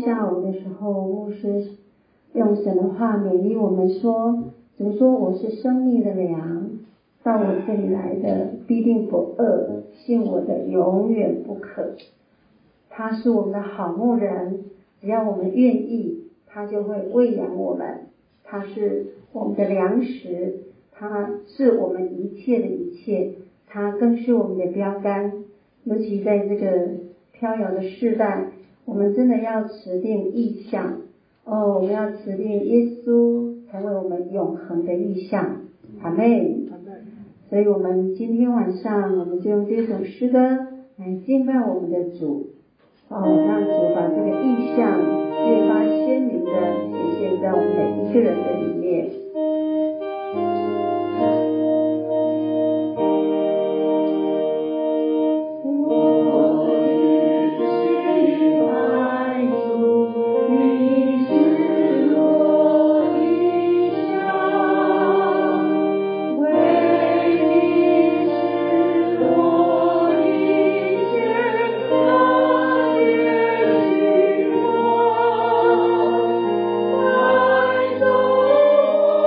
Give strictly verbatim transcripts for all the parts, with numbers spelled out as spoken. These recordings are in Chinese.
下午的时候，牧师用神的话勉励我们说，主说我是生命的粮，到我这里来的必定不饿，信我的永远不渴。他是我们的好牧人，只要我们愿意，他就会喂养我们。他是我们的粮食，他是我们一切的一切，他更是我们的标杆。尤其在这个飘摇的世代，我们真的要持定意向哦，我们要持定耶稣成为我们永恒的意向。阿们。所以我们今天晚上我们就用这首诗歌来敬拜我们的主哦，让主把这个意象越发鲜明的显现在我们每一个人的里面。 我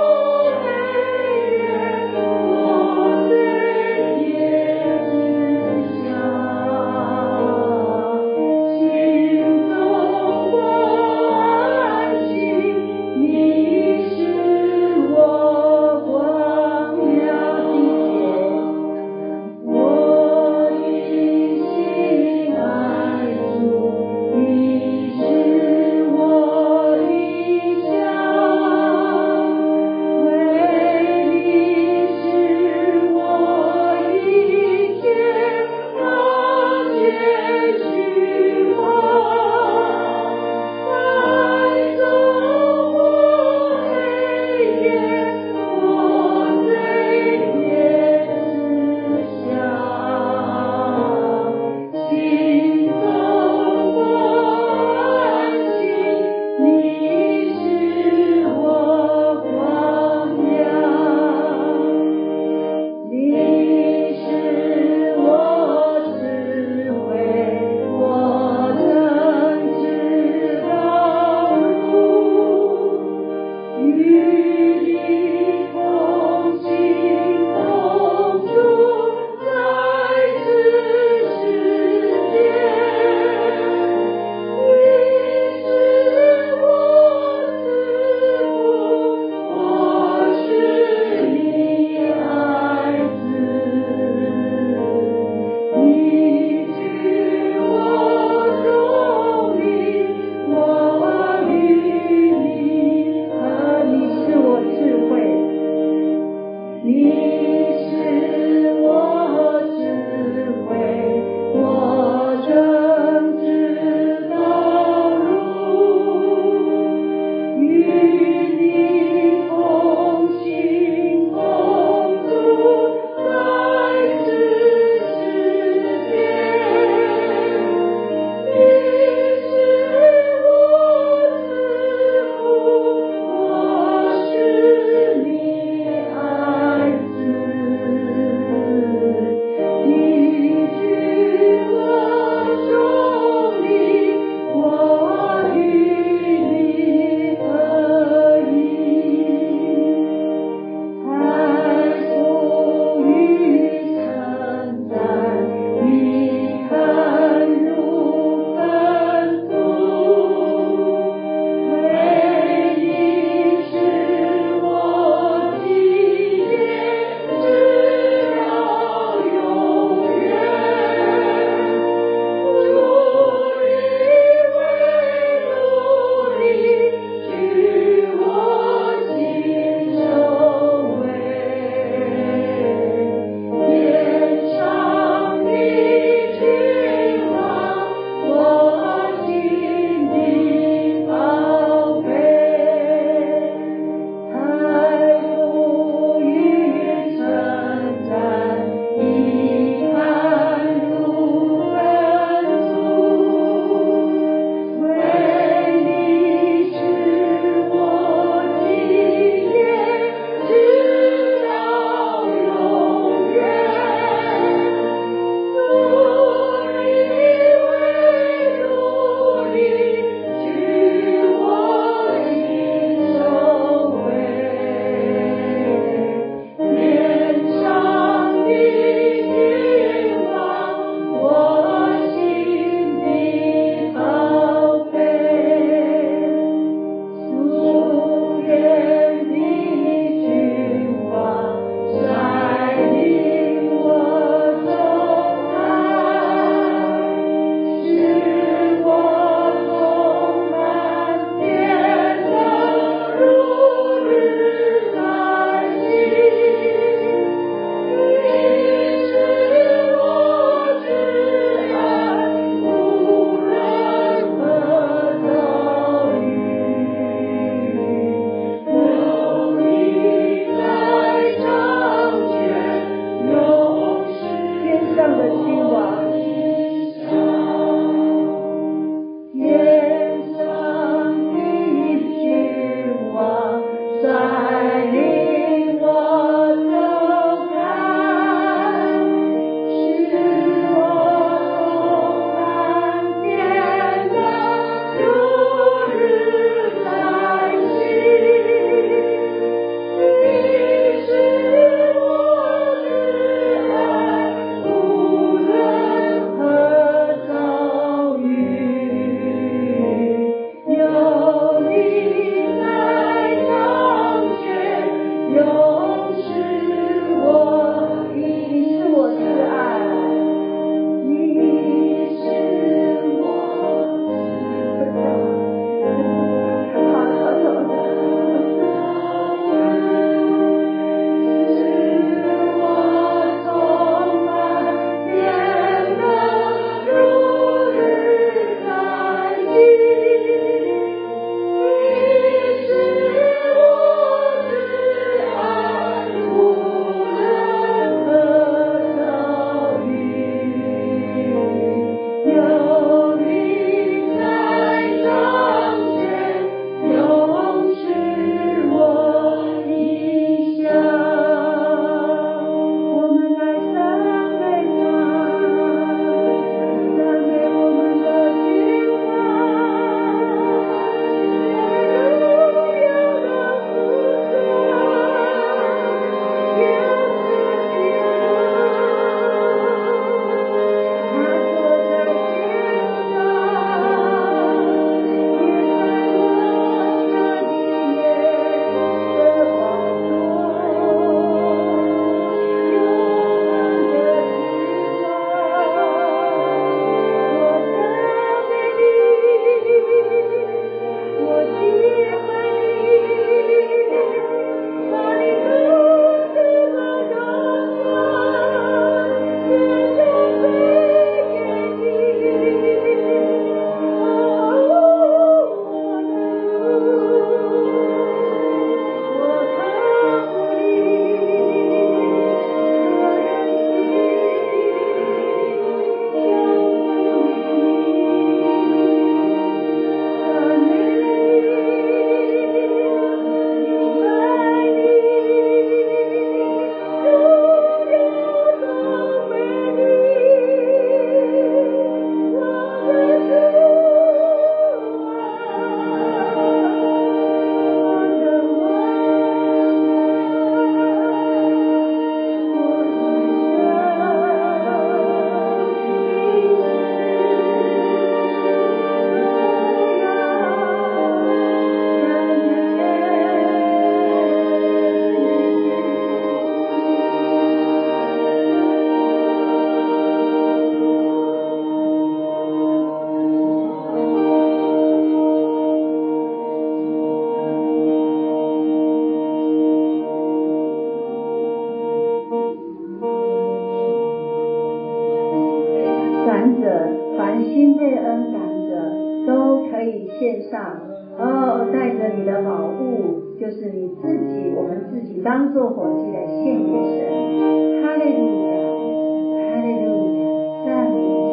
感者，凡心被恩感者，都可以献上。哦，带着你的宝物，就是你自己，我们自己当做火祭来献给神。哈利路亚，哈利路亚，赞美主。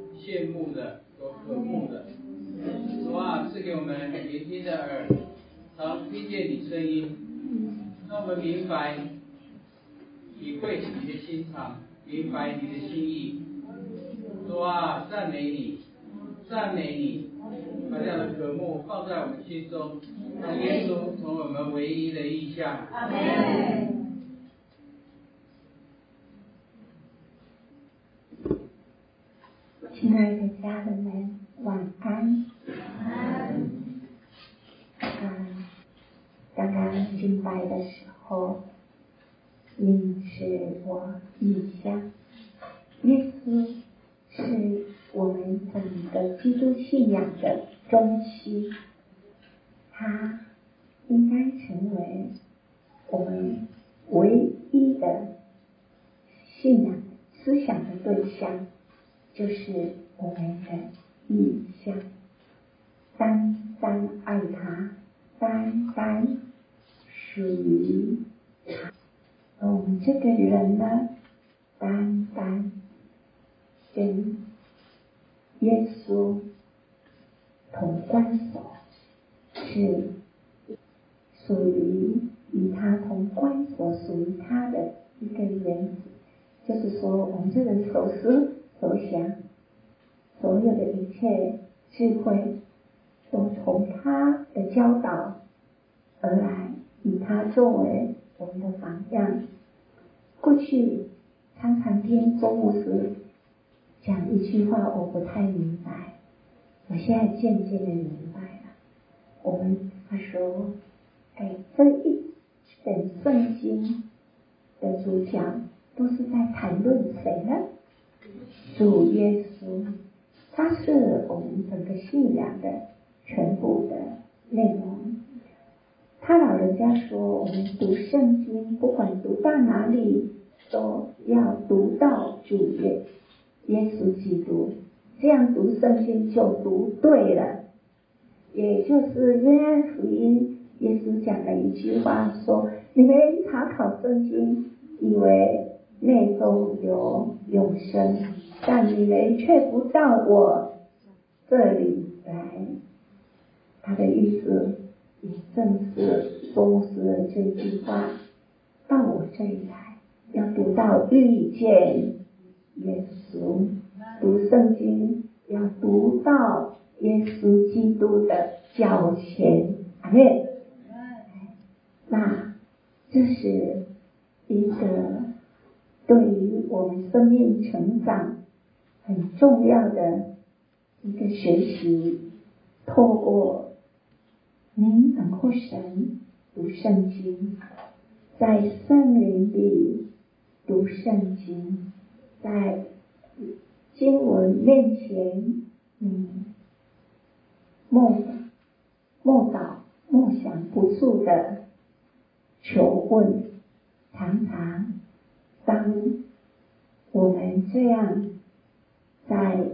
羡慕的，所渴慕的。主啊，赐给我们聆听的耳， 常听见你声音，让我们明白体会你的心肠，明白你的心意。主啊，赞美你，赞美你，把这样的渴慕放在我们心中，让耶稣成为我们唯一的意象。阿们。 亲爱的家人们，晚安。晚安。啊，刚刚敬拜的时候，你是我意象。耶稣是我们整个基督信仰的中心，他应该成为我们唯一的信仰思想的对象，就是我们的意向，单单爱他，单单属于他。而我们这个人呢，单单跟耶稣同关守，是属于与他同关守，属于他的一个原则。就是说，我们这人所思所想，所有的一切智慧，都从他的教导而来，以他作为我们的榜样。过去常常听周牧师讲一句话，我不太明白，我现在渐渐的明白了。我们他说，哎，这一本圣经的主角都是在谈论谁呢？主耶稣，他是我们整个信仰的全部的内容。他老人家说，我们读圣经，不管读到哪里，都要读到主耶耶稣基督，这样读圣经就读对了。也就是约翰福音，耶稣讲了一句话说：你们查考圣经，以为内中有永生，但你们却不到我这里来。他的意思也正是周牧师的这句话，到我这里来，要读到遇见耶稣，读圣经要读到耶稣基督的脚前。阿们。那这是一个对于我们生命成长很重要的一个学习，透过您等候神读圣经，在圣灵里读圣经，在经文面前你默默祷默想不住的求问。常常当我们这样在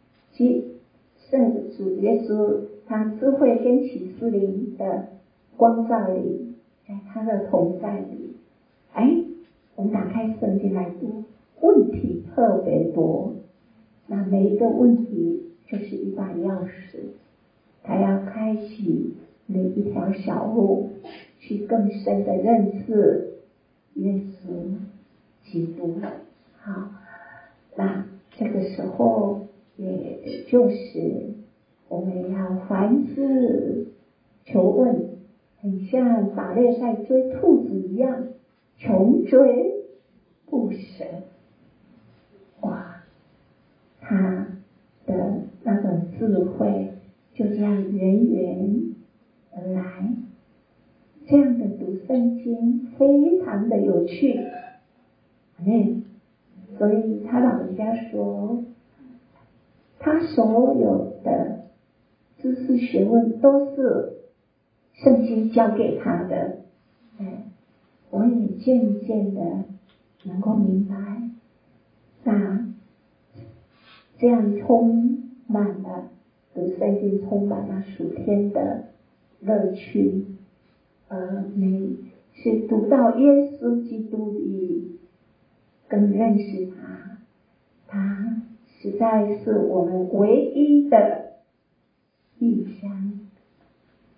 圣主耶稣他智慧跟启示灵的光照里，在他的同在里，哎，我们打开圣经来读，问题特别多，那每一个问题就是一把钥匙，他要开启你一条小路，去更深的认识耶稣基督。好，那这个时候也就是我们要凡事求问，很像打猎在追兔子一样，穷追不舍。哇，他的那种智慧就这样源源而来。这样的读圣经非常的有趣。嗯，所以他老人家说，他所有的知识学问都是圣经教给他的。嗯，我也渐渐的能够明白，那这样充满了读圣经，充满了属天的乐趣。而你是读到耶稣基督里，更认识他，他实在是我们唯一的意象。我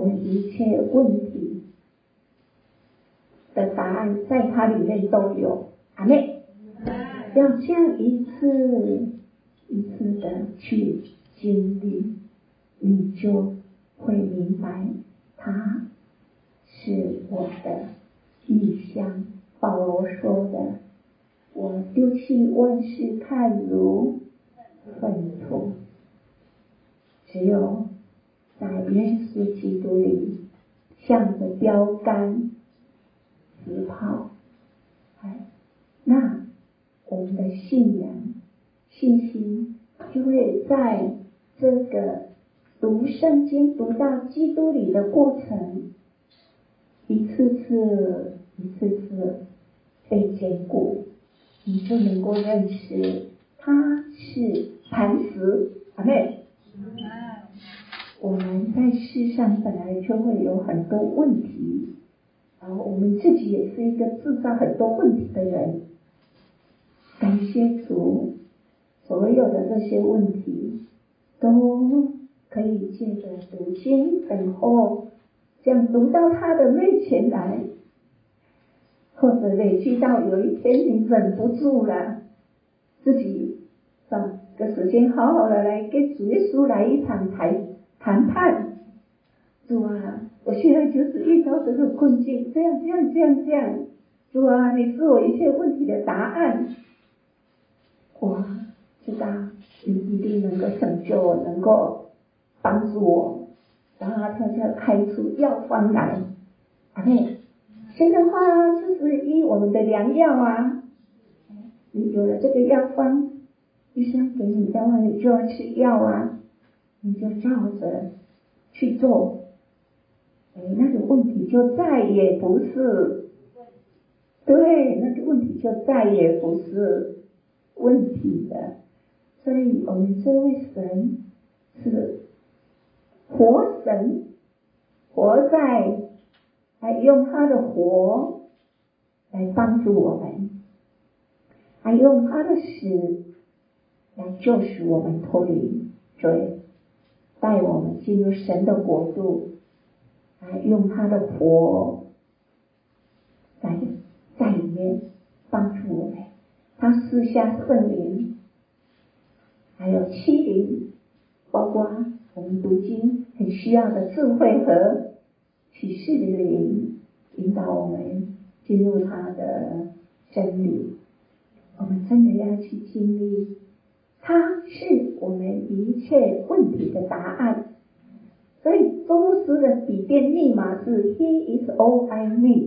我们一切问题的答案在它里面都有。阿妹，要这样一次一次的去经历，你就会明白它是我的意象。保罗说的，我丢弃万事看如粪土，只有在耶稣基督里向着标杆直跑。哎，那我们的信仰信心就会在这个读圣经读到基督里的过程，一次次一次次被坚固，你就能够认识它是磐石。阿妹，我们在世上本来就会有很多问题，然后我们自己也是一个制造很多问题的人。感谢主，所有的这些问题都可以借着读经等候，这样读到他的面前来，或者累积到有一天你忍不住了，自己找个时间好好的来跟主耶稣来一场谈谈判。主啊，我现在就是遇到这个困境，这样这样这样这样，主啊，你是我一切问题的答案。我知道你一定能够拯救我，能够帮助我，然后他就开出药方来。阿妹，神的话就是医我们的良药啊。你有了这个药方，医生给你药方，你就要吃药啊，你就照着去做，哎，那个问题就再也不是，对，那个问题就再也不是问题的。所以我们这位神是活神，活在来用他的活来帮助我们，还用他的死来救赎我们脱离罪，带我们进入神的国度，来用他的活在在里面帮助我们。他赐下圣灵，还有欺灵，包括我们读经很需要的智慧和启示的灵，引导我们进入他的真理。我们真的要去经历，他是我们一切问题的答案。所以周牧师的笔电密码是 He is all I need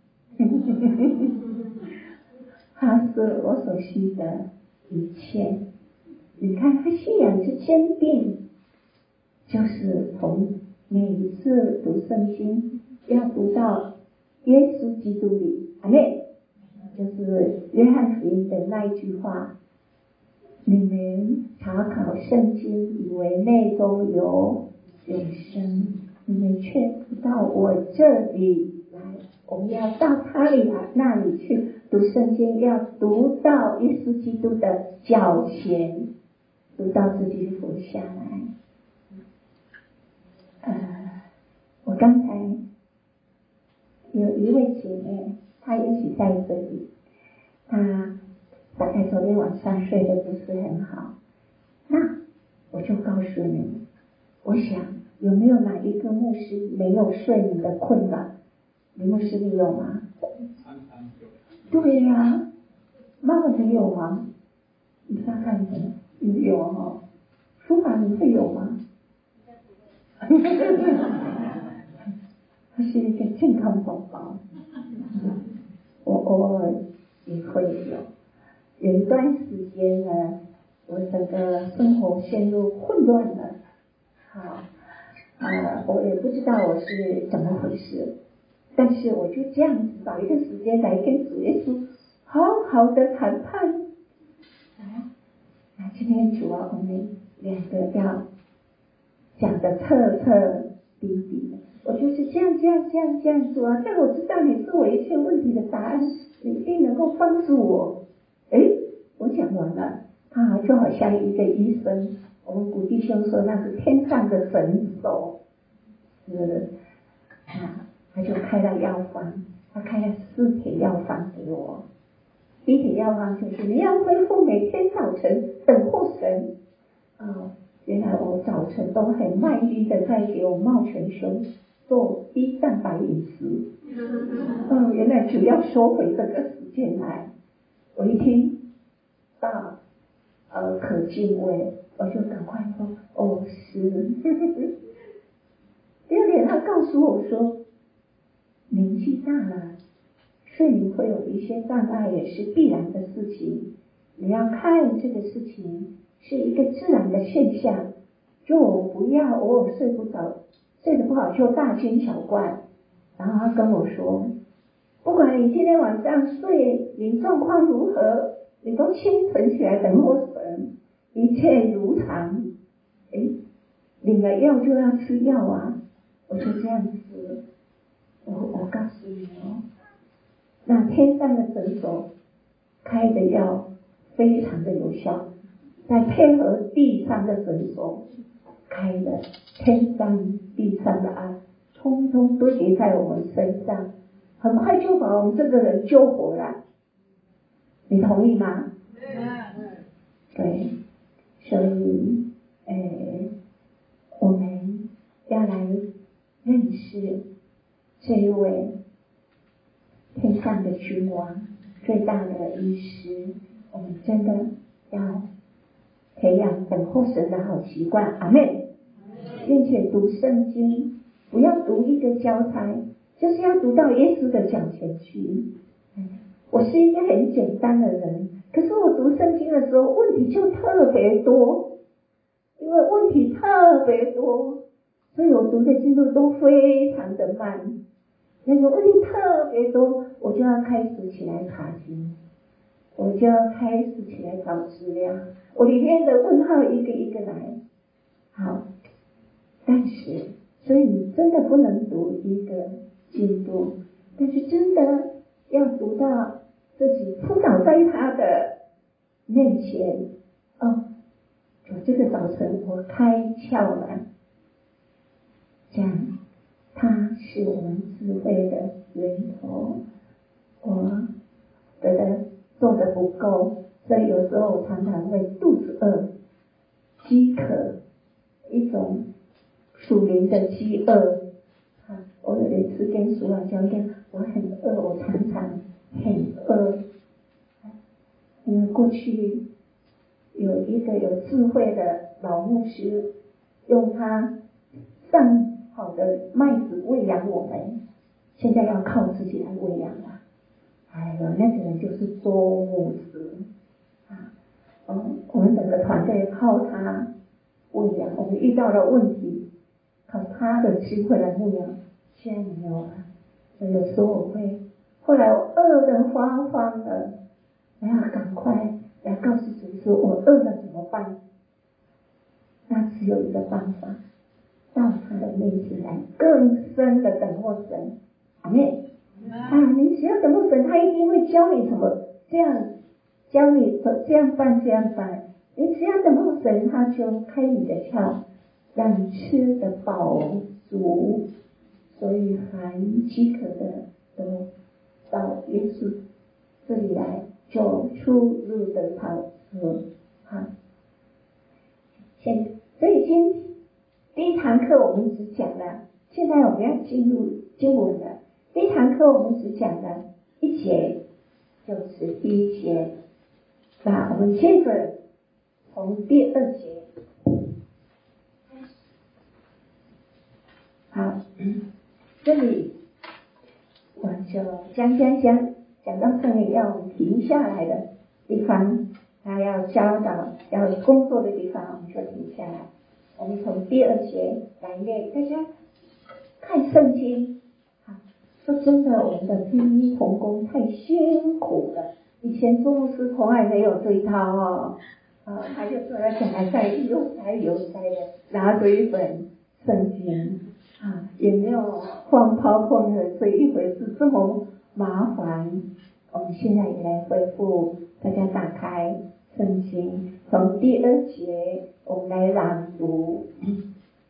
他是我所需的一切。你看他信仰之坚定，就是从每一次读圣经要读到耶稣基督里。阿妹，就是约翰福音的那一句话，你们查考圣经以为内中有永生，你们却不到我这里来。我们要到他里来那里去读圣经，要读到耶稣基督的脚前，读到自己服下来。呃，我刚才有一位姐妹，她也许在这里，她大概昨天晚上睡得不是很好，那我就告诉你，我想有没有哪一个牧师没有睡眠的困扰？林牧师你有吗？对呀、啊，妈妈没有吗？你大概你你有哦，书法你会有吗？他是一个健康宝宝，我偶尔也会有。有一段时间呢，我整个生活陷入混乱了，好，呃，我也不知道我是怎么回事，但是我就这样子找一个时间来跟主耶稣好好的谈判。啊，那今天主啊，我们两个要讲的彻彻底底的，我就是这样这样这样这样做啊，但我知道你是我一切问题的答案，你一定能够帮助我。诶，我讲完了，他就好像一个医生，我们古弟兄说那是天上的诊所，是啊，他就开了药方，他开了四帖药方给我。第一帖药方就是你要恢复每天早晨等候神。啊，原来我早晨都很卖力的在给我茂全兄做低蛋白饮食。嗯，原来主要收回这个时间来。我一听到呃可敬畏，我就赶快说哦是。第二点，他告诉我说，年纪大了，睡眠会有一些障碍，也是必然的事情。你要看这个事情是一个自然的现象，就不要偶尔睡不着，睡得不好就大惊小怪。然后他跟我说，不管你今天晚上睡眠状况如何，你都清晨起来等候神，一切如常。诶，领了药就要吃药啊，我就这样子。我我告诉你哦，那天上的诊所开的药非常的有效，再配合地上的诊所开的天上地上的爱，通通堆叠在我们身上，很快就把我们这个人救活了。你同意吗？对，所以诶，我们要来认识这一位天上的君王，最大的医师。我们真的要培养等候神的好习惯。阿们。并且读圣经，不要读一个交差，就是要读到耶稣的脚前去。我是一个很简单的人，可是我读圣经的时候问题就特别多，因为问题特别多，所以我读的进度都非常的慢。那个问题特别多，我就要开始起来查经，我就要开始起来找资料，我里面的问号一个一个来。好，但是所以你真的不能读一个进度，但是真的要读到自己扑倒在他的面前。哦，我这个早晨我开窍了，这样他是我们智慧的源头。我觉得做的不够，所以有时候我常常会肚子饿、饥渴，一种属灵的饥饿。啊，我有点吃点熟了，讲讲我很饿，我常常很饿。因为过去有一个有智慧的老牧师，用他上好的麦子喂养我们，现在要靠自己来喂养了。哎呦，那个人就是周牧师啊，嗯，我们整个团队靠他喂养，我们遇到了问题，靠他的智慧来喂养，现在没有了。所以有时候我会，后来我饿得慌慌的，我要赶快来告诉主说，我饿了怎么办？那只有一个办法，到他的面前来更深的等候神。阿妹啊，你只要等候神，他一定会教你怎么这样，教你这样办这样办。你只要等候神，他就开你的窍，让你吃得饱足。所以凡饥渴的都到耶稣这里来，就出入得好喝。好，现所以今第一堂课我们只讲了，现在我们要进入经文了。第一堂课我们只讲了一节，就是第一节。那我们接着从第二节好，这里我就讲讲讲讲到这里要我们停下来的地方，他要教导要工作的地方，我们就停下来。我们从第二节来念，大家看圣经。好，说真的，我们的听音同工太辛苦了。以前周牧师从来没有这一套哦，啊，他就坐在讲台上悠哉悠哉的拿着一本圣经啊，也没有放PowerPoint这一回事，这么麻烦。我们现在也来恢复，大家打开圣经，从第二节我们来朗读。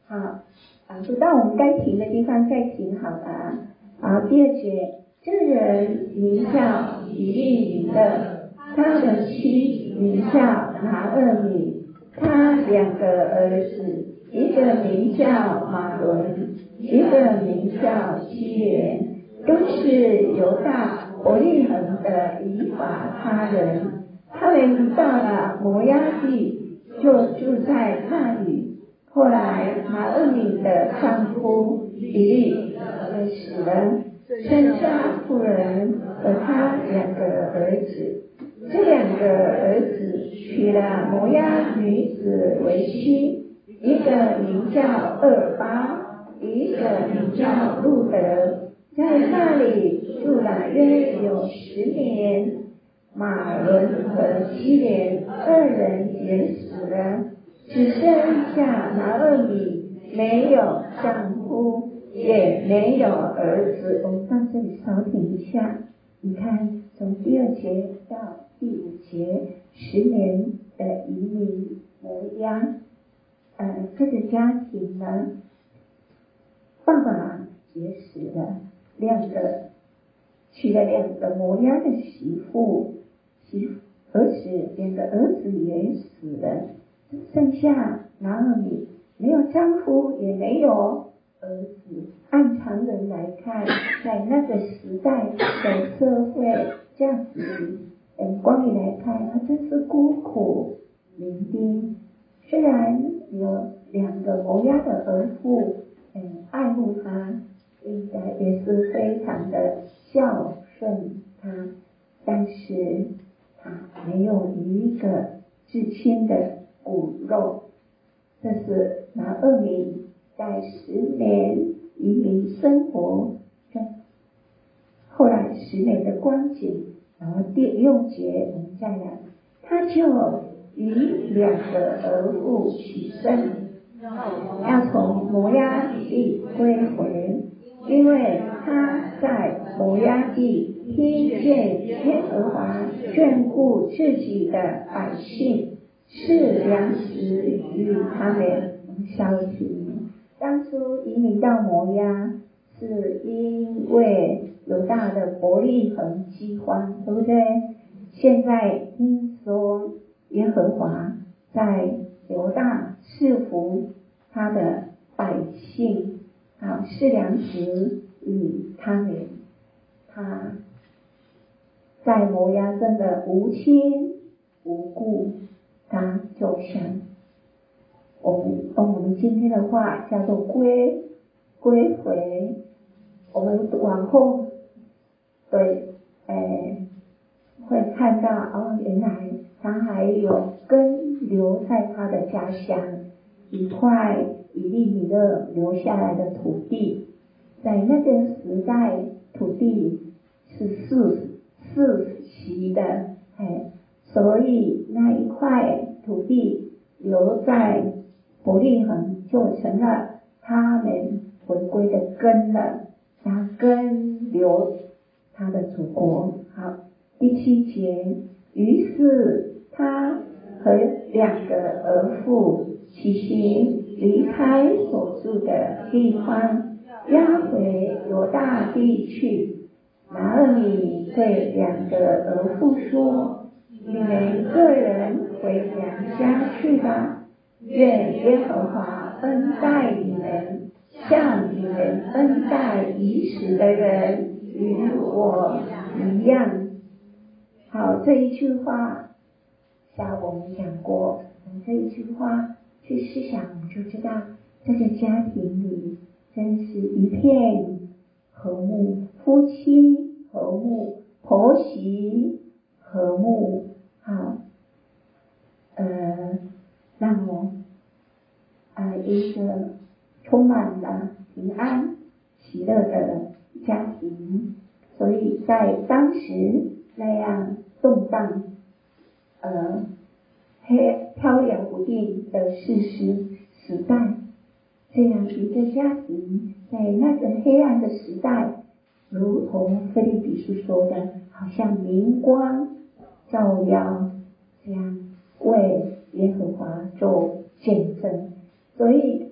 好，啊，读到我们该停的地方再停好了啊。好，第二节，这人名叫以利米勒，他的妻名叫拿俄米，他两个儿子，一个名叫马伦，一个名叫基连，都是犹大伯利恒的以法他人。他们到了摩押地，就住在那里。后来拿俄米的丈夫以利米勒死了，剩下妇人和他两个儿子。这两个儿子娶了摩押女子为妻，一个名叫厄尔巴，一个名叫路德，在那里住了约有十年。马伦和基连二人也死了，只剩下拿俄米没有丈夫，也没有儿子。我们到这里稍停一下，你看从第二节到第五节，十年的移民摩押，呃，这个家庭呢，爸爸也死了，两个娶了两个摩押的媳妇。媳儿子两个儿子也死了，剩下拿俄米没有丈夫，也没有儿子。按常人来看，在那个时代的社会价值眼光里来看，他真是孤苦伶仃。虽然有两个摩押的儿妇，嗯，爱慕他，应该也是非常的孝顺他，但是他没有一个至亲的骨肉。这是拿俄米在十年移民生活在后来十年的光景。然后第六节我们再来，他就与两个儿妇起身，要从摩押地归回，因为他在摩押地听见耶和华眷顾自己的百姓，是粮食与他们。消停。当初移民到摩押，是因为犹大的伯利恒饥荒，对不对？现在听说耶和华在犹大赐福他的百姓，好，是粮食与他们。他在摩押真的无亲无故，他就想，我们用我们今天的话叫做归归回。我们往后对，诶，会看到哦，原来他还有根留在他的家乡，一块以利米勒留下来的土地。在那个时代，土地是世世袭的，哎，所以那一块土地留在伯利恒，就成了他们回归的根了。他根留他的祖国。好，第七节，于是他和两个儿妇起行，离开所住的地方，押回犹大地去。拿俄米对两个儿妇说，你们个人回娘家去吧，愿耶和华恩待你们，像你们恩待已死的人与我一样。好，这一句话像我们讲过，从这一句话去思想，我们就知道这个家庭里真是一片和睦，夫妻和睦，婆媳和睦。好，呃，让我呃一个充满了平安喜乐的家庭。所以在当时那样动荡呃黑飘摇不定的世事时代，这样一个家庭在那个黑暗的时代，如同腓立比书说的，好像明光照耀，这样为耶和华做见证。所以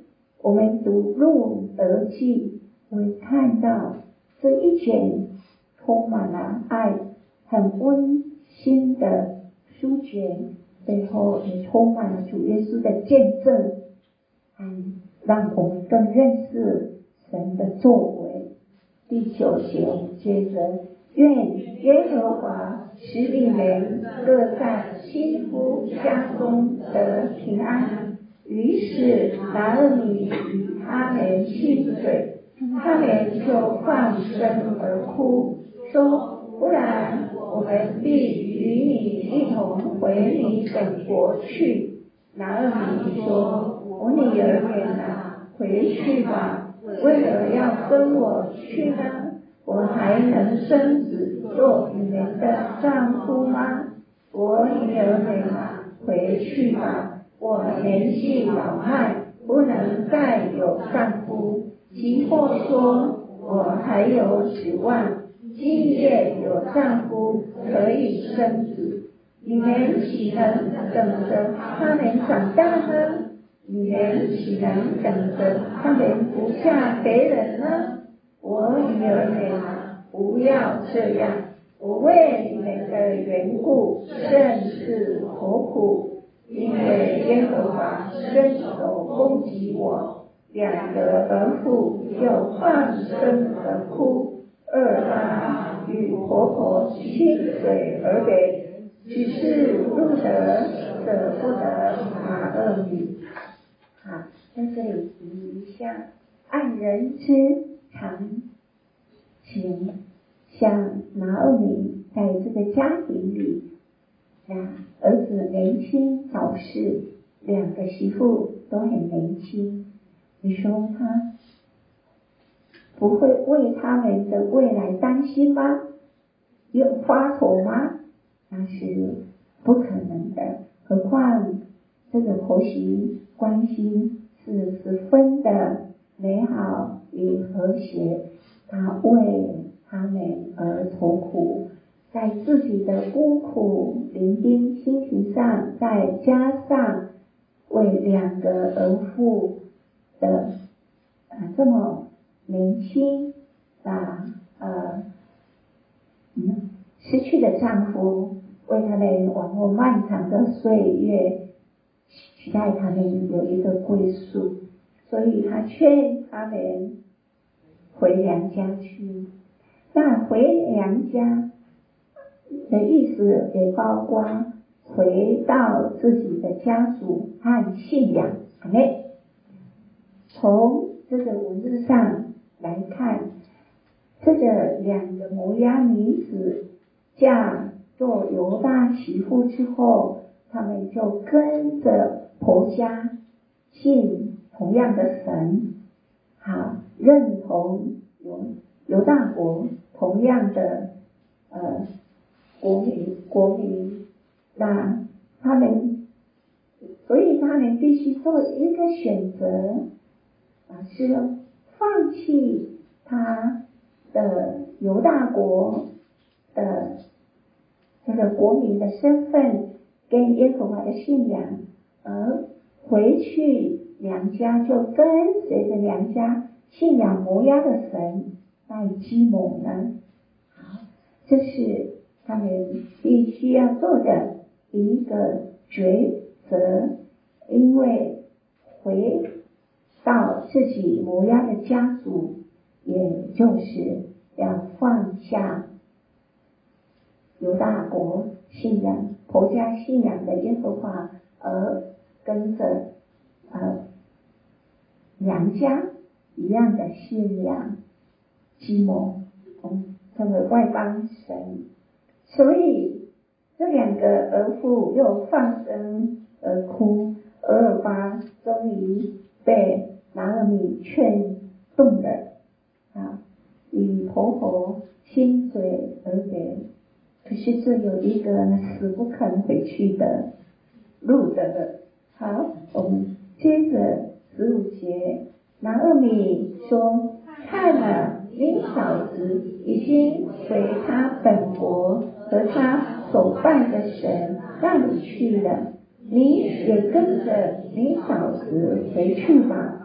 我们读路德记会看到这一卷充满了爱很温馨的书卷，背后也充满了主耶稣的见证，嗯，让我们更认识神的作为。第九节接着，愿耶和华使你们各在亲夫家中得平安。于是拿俄米与他们亲嘴，他们就放声而哭，说：不然我们必与你一同回你本国去。拿俄米说：我女儿们啊，回去吧，为何要跟我去呢？我还能生子做你们的丈夫吗？我女儿们啊，回去吧，我年纪老迈，不能再有丈夫。即或说我还有指望，今夜有丈夫可以生子，你们岂能等着他们长大呢？你们岂能等着他们不嫁别人呢？我女儿们啊，不要这样，我为你们的缘故甚是愁苦，因为耶和华伸手攻击我。两个儿妇就放声而哭，二妈与婆婆亲嘴而给，只是路德舍不得拿俄米。好，在这里提一下，按人之常情，像拿俄米在这个家庭里，那儿子年轻早逝，两个媳妇都很年轻，你说他不会为他们的未来担心吗？有发愁吗？那是不可能的。何况这个婆媳关系是十分的美好与和谐，他为他们而愁苦，在自己的孤苦伶仃心情上，再加上为两个儿妇的呃这么年轻啊呃嗯失去的丈夫，为他们往后漫长的岁月期待他们有一个归宿，所以他劝他们回娘家去。那回娘家的意思也包括回到自己的家族和信仰内。从这个文字上来看，这个两个摩押女子嫁做犹大媳妇之后，他们就跟着婆家信同样的神，好，认同犹犹大国同样的呃国民国民，那他们所以他们必须做一个选择啊，是放弃他的犹大国的这个国民的身份跟耶和华的信仰，而回去娘家就跟随着娘家信仰摩押的神拜基蒙呢。好，这是他们必须要做的一个抉择，因为回到自己摩押的家族，也就是要放下犹大国信仰婆家信仰的耶和华，而跟着呃娘家一样的信仰基蒙，嗯，成为外邦神。所以这两个儿妇又放声而哭，俄尔巴终于被拿俄米劝动了啊，与婆婆亲嘴而别。可是这有一个死不肯回去的路德。好，我们接着十五节，拿俄米说：看了，你嫂子已经回他本国和他所拜的神那里去了，你也跟着你嫂子回去吧。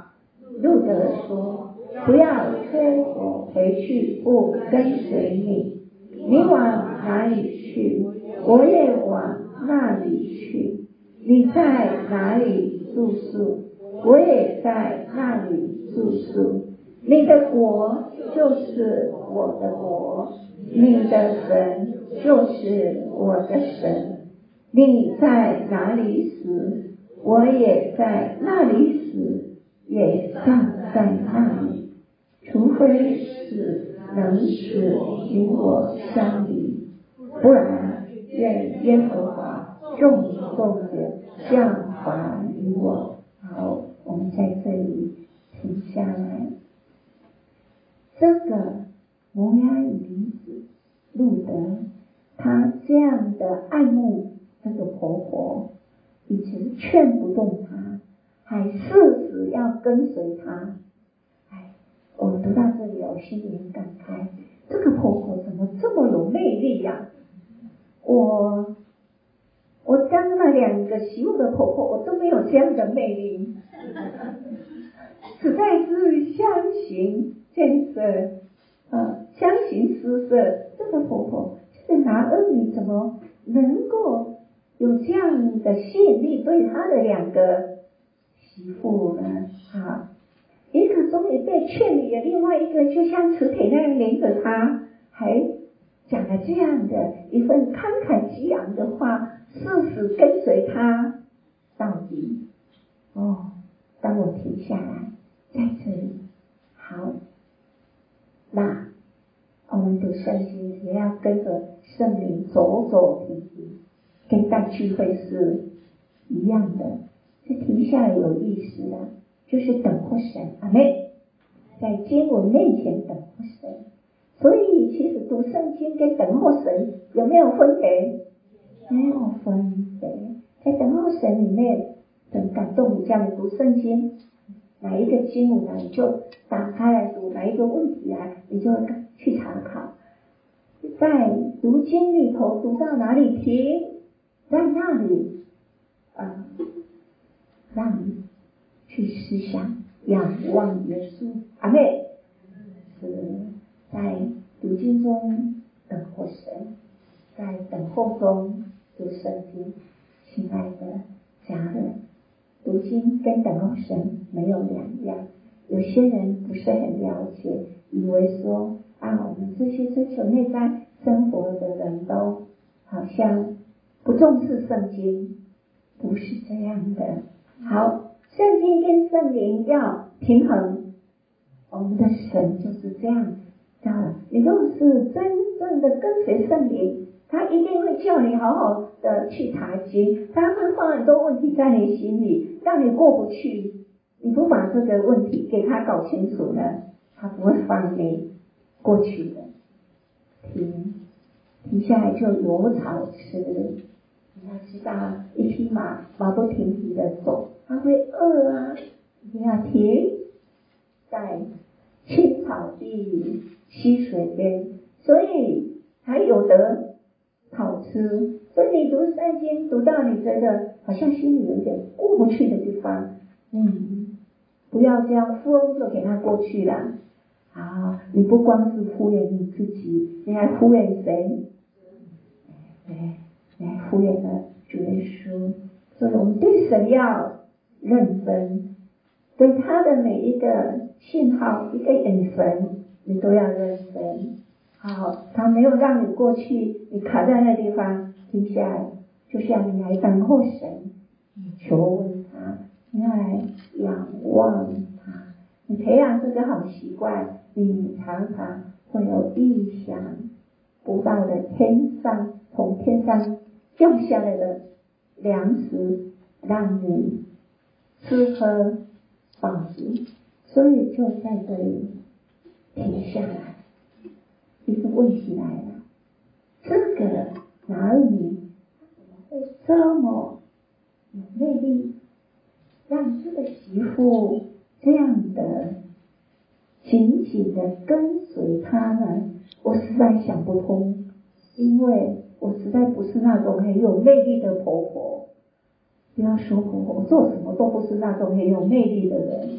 路德说，不要拖我回去不跟随你，你往哪里去，我也往那里去，你在哪里住宿，我也在那里住宿，你的国就是我的国，你的神就是我的神，你在哪里死，我也在那里死，也葬在那里，除非死能使与我相离，不然愿耶和华众众的降罚于我。好，我们在这里停下来。这个摩押女子路德，她这样的爱慕这个婆婆，以前劝不动她，还誓死要跟随她。哎，我读到这里，我心里很感慨，这个婆婆怎么这么有魅力呀、啊？我我当了两个媳妇的婆婆，我都没有这样的魅力，实在是相形见色，呃，相形失色。这个婆婆，这个拿俄米怎么能够有这样的吸引力对她的两个媳妇呢？啊，一个终于被劝离了，另外一个就像磁铁那样连着她，还讲了这样的一份慷慨激昂的话，誓死跟随她到底。哦，当我停下来在这里，好，那我们读圣经也要跟着圣灵走走停停，跟带聚会是一样的。这停下来有意思的，就是等候神，阿们，在经文面前等候神。所以其实读圣经跟等候神有没有分别？没有分别。在等候神里面，很感动你这样读圣经，哪一个经文呢，你就打开来读，哪一个问题啊，你就去查考。在读经里头读到哪里停，在那里啊，让你去思想仰望耶稣，阿们。是在读经中等候神，在等候中读圣经。亲爱的家人，读经跟等候神没有两样。有些人不是很了解，以为说啊，我们这些追求内在生活的人都好像不重视圣经，不是这样的。好，圣经跟圣灵要平衡，我们的神就是这样子的。你如果是真正的跟随圣灵，他一定会叫你好好的去查经，他会放很多问题在你心里，让你过不去。你不把这个问题给他搞清楚呢，他不会放你过去的。停，停下来就有草吃。你要知道，一匹马马不停蹄的走，它会饿啊，一定要停在青草地、溪水边，所以才有得好吃。所以你读圣经读到你觉得好像心里有一点过不去的地方，嗯，不要这样风就给它过去了啊！你不光是敷衍你自己，你还敷衍谁？对，你还敷衍了主耶稣。所以我们对神要认真，对他的每一个信号、一个眼神，你都要认真。好，他没有让你过去，你卡在那地方，停下来，就像你来等候神，你求问他，你要来仰望他，你培养这个好习惯，你常常会有意想不到的天上从天上降下来的粮食，让你吃喝饱足。所以就在这里停下来。一个问题来了，这个拿俄米怎么会这么有魅力，让这个媳妇这样的紧紧的跟随他呢？我实在想不通，因为我实在不是那种很有魅力的婆婆。不要说婆婆，我做什么都不是那种很有魅力的人，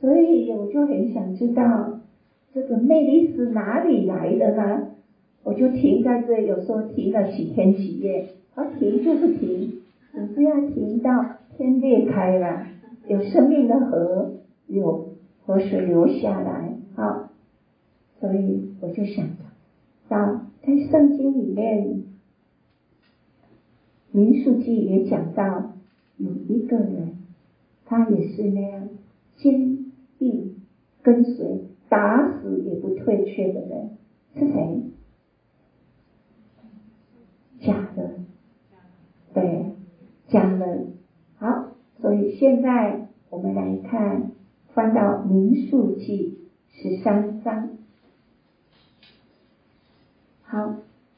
所以我就很想知道这个魅力是哪里来的呢？我就停在这，有时候停了几天几夜，而停就是停，总是要停到天裂开了，有生命的河流河水流下来啊。所以我就想到在圣经里面，民数记也讲到有一个人，他也是那样坚定跟随，打死也不退却的人，是谁？假人，对，假人。好，所以现在我们来看，翻到民数记十三章。好，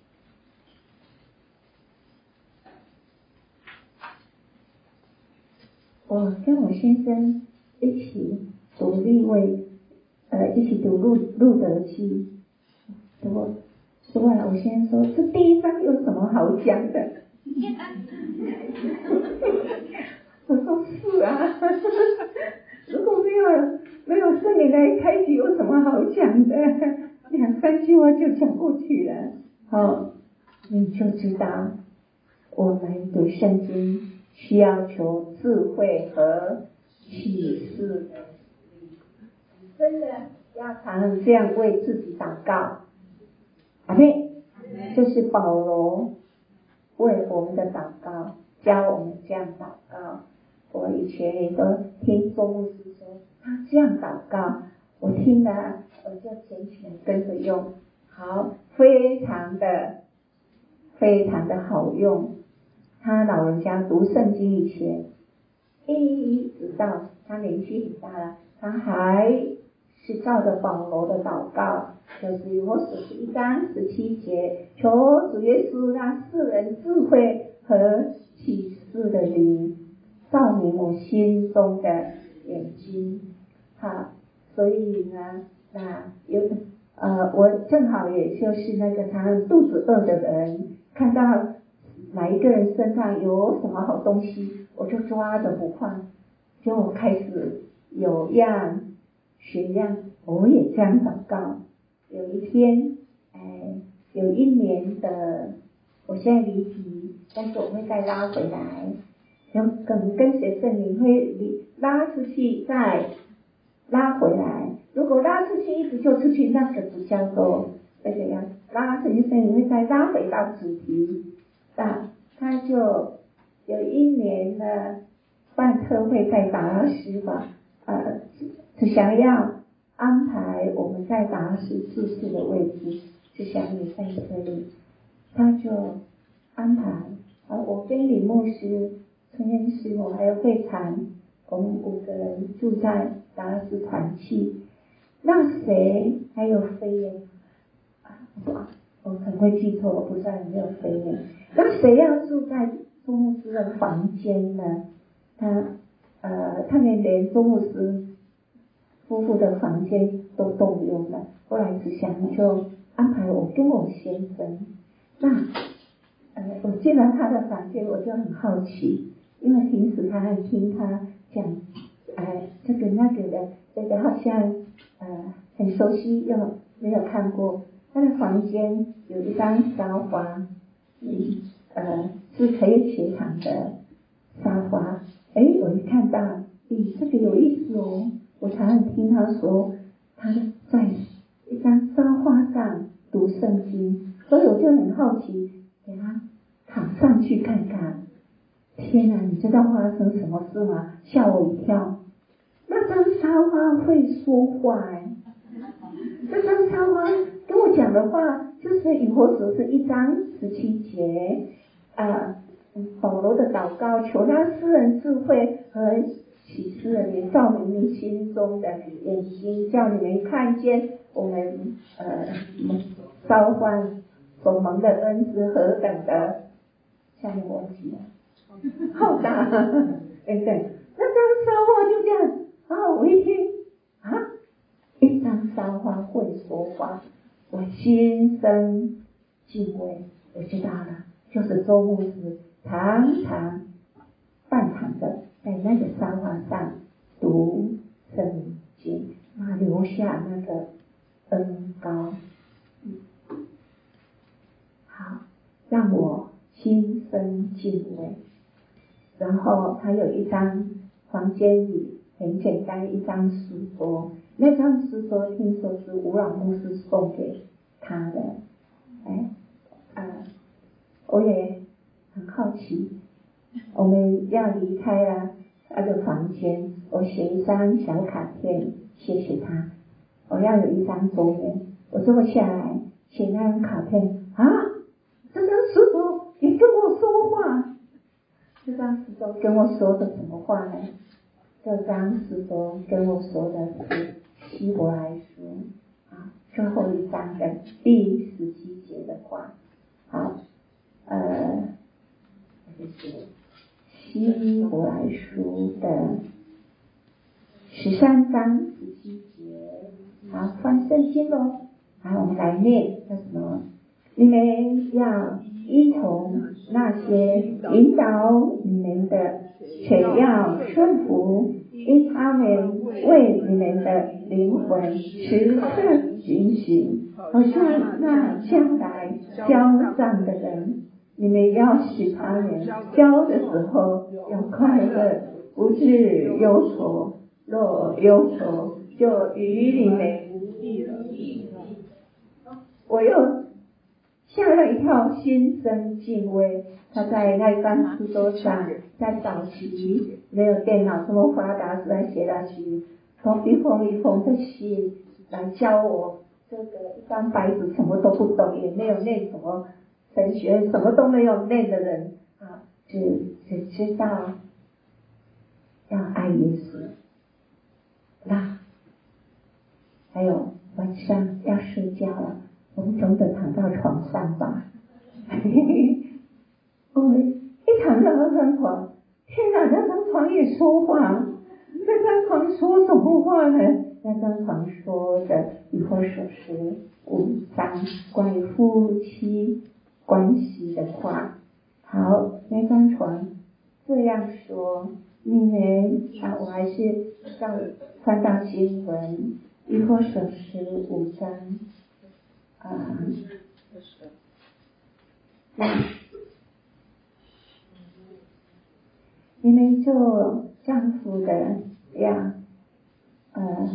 我跟我先生一起读利未，呃，一起读路路德记，读读完了，我先生说这第一章有什么好讲的？我说是啊，如果没有没有圣灵来开启，有什么好讲的？两三句话就讲过去了。好，你就知道我们读圣经需要求智慧和启示，真的要常这样为自己祷告。阿妹，这是保罗为我们的祷告，教我们这样祷告。我以前也都听周牧师说他这样祷告，我听了我就捡起来跟着用，好，非常的非常的好用。他老人家读圣经以前，一直到他年纪很大了，他还是照着保罗的祷告，就是以弗所书一章十七节，求主耶稣让世人智慧和启示的灵照明我心中的眼睛。好，所以呢，那有呃，我正好也就是那个常常肚子饿的人，看到哪一个人身上有什么好东西，我就抓着不放，就我开始有样学样，我也这样祷告。有一天，哎，有一年的，我现在离题，但是我会再拉回来，有可能跟随圣灵会拉出去，再拉回来。如果拉出去一直就出去，那个不叫做那个要拉出去，圣灵会再拉回到主题。那他就有一年呢办特会在达拉斯吧，呃，是想要安排我们在达拉斯住宿的位置，是想也在这里，他就安排，呃，我跟李牧师、陈恩师母还有慧禅，我们五个人住在达拉斯团契。那谁还有飞燕啊？我可能会记错，我不知道有没有飞燕。那谁要住在周牧师的房间呢？他呃，他们连周牧师夫妇的房间都动用了。后来子祥就安排我跟我先生。那呃，我进了他的房间，我就很好奇，因为平时他还听他讲，哎，这个那个的，这个好像呃很熟悉，又没有看过。他的房间有一张沙发，嗯，呃，是可以斜躺的沙发。哎，我一看到，咦，这个有意思哦！我常常听他说，他在一张沙发上读圣经，所以我就很好奇，给他躺上去看看。天哪，你知道发生什么事吗？吓我一跳！那张沙发会说话哎，这张沙发跟我讲的话，就是以弗所是一章十七节啊，保罗的祷告，求他赐人智慧和启示的灵，照明你心中的眼睛，叫你们看见我们呃召唤所蒙的恩是何等的，下面忘记了，好大，对对，那张沙发就这样啊，我一听啊。一张沙发会说话，我心生敬畏，我知道了，就是周牧师常常半躺的在那个沙发上读圣境，啊，留下那个恩膏。嗯，好，让我心生敬畏。然后他有一张房间里很简单一张书桌，那张书桌听说是吴老牧师送给他的。哎，呃，我也很好奇，我们要离开了那个房间，我写一张小卡片谢谢他。我要有一张桌面，我坐下来写那张卡片啊，这张书桌也跟我说话。这张书桌跟我说的什么话呢？这张书桌跟我说的是希伯来书啊最后一章的第十七节的话。好，呃，就是希伯来书的十三章十七节。好，翻圣经咯。好，我们来念叫什么？你们要依从那些引导你们的，却要顺服，因他们为你们的灵魂时刻警醒，好像那将来交账的人。你们要使他们交的时候要快乐，不致忧愁，若忧愁就与你们无益了。我又吓了一跳，心生敬畏。他在那张书桌上，在早期没有电脑这么发达时代写下去，从一封一封的信来教我这个一张白纸什么都不懂，也没有念什么神学，什么都没有念的人啊，只只知道要爱耶稣。那还有晚上要睡觉了，我们总得躺到床上吧。我们一躺到那张床，天哪，那张床也说话。那张床说什么话呢？那张床说的以弗所书五章关于夫妻关系的话。好，那张床这样说，你们啊，我还是上翻到经文，以弗所书五章啊。你们做丈夫的要呃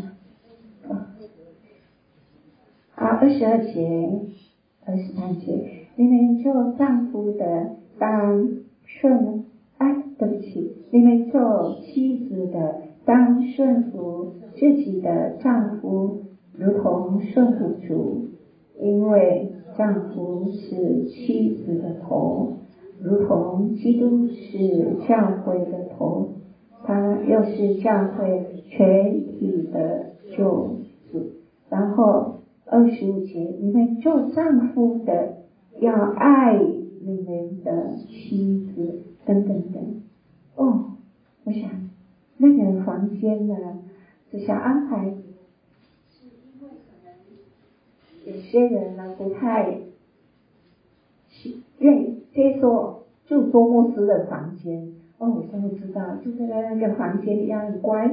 啊二十二节二十三节，你们做丈夫的当顺哎对不起，你们做妻子的当顺服自己的丈夫，如同顺服主，因为丈夫是妻子的头，如同基督是教会的头，他又是教会全体的救主。然后二十五节，你们做丈夫的要爱你们的妻子，等等等。哦，我想那个房间呢，只想安排，有些人呢不太愿意接受住周牧师的房间。哦，我现在知道，就跟那个房间一样很乖。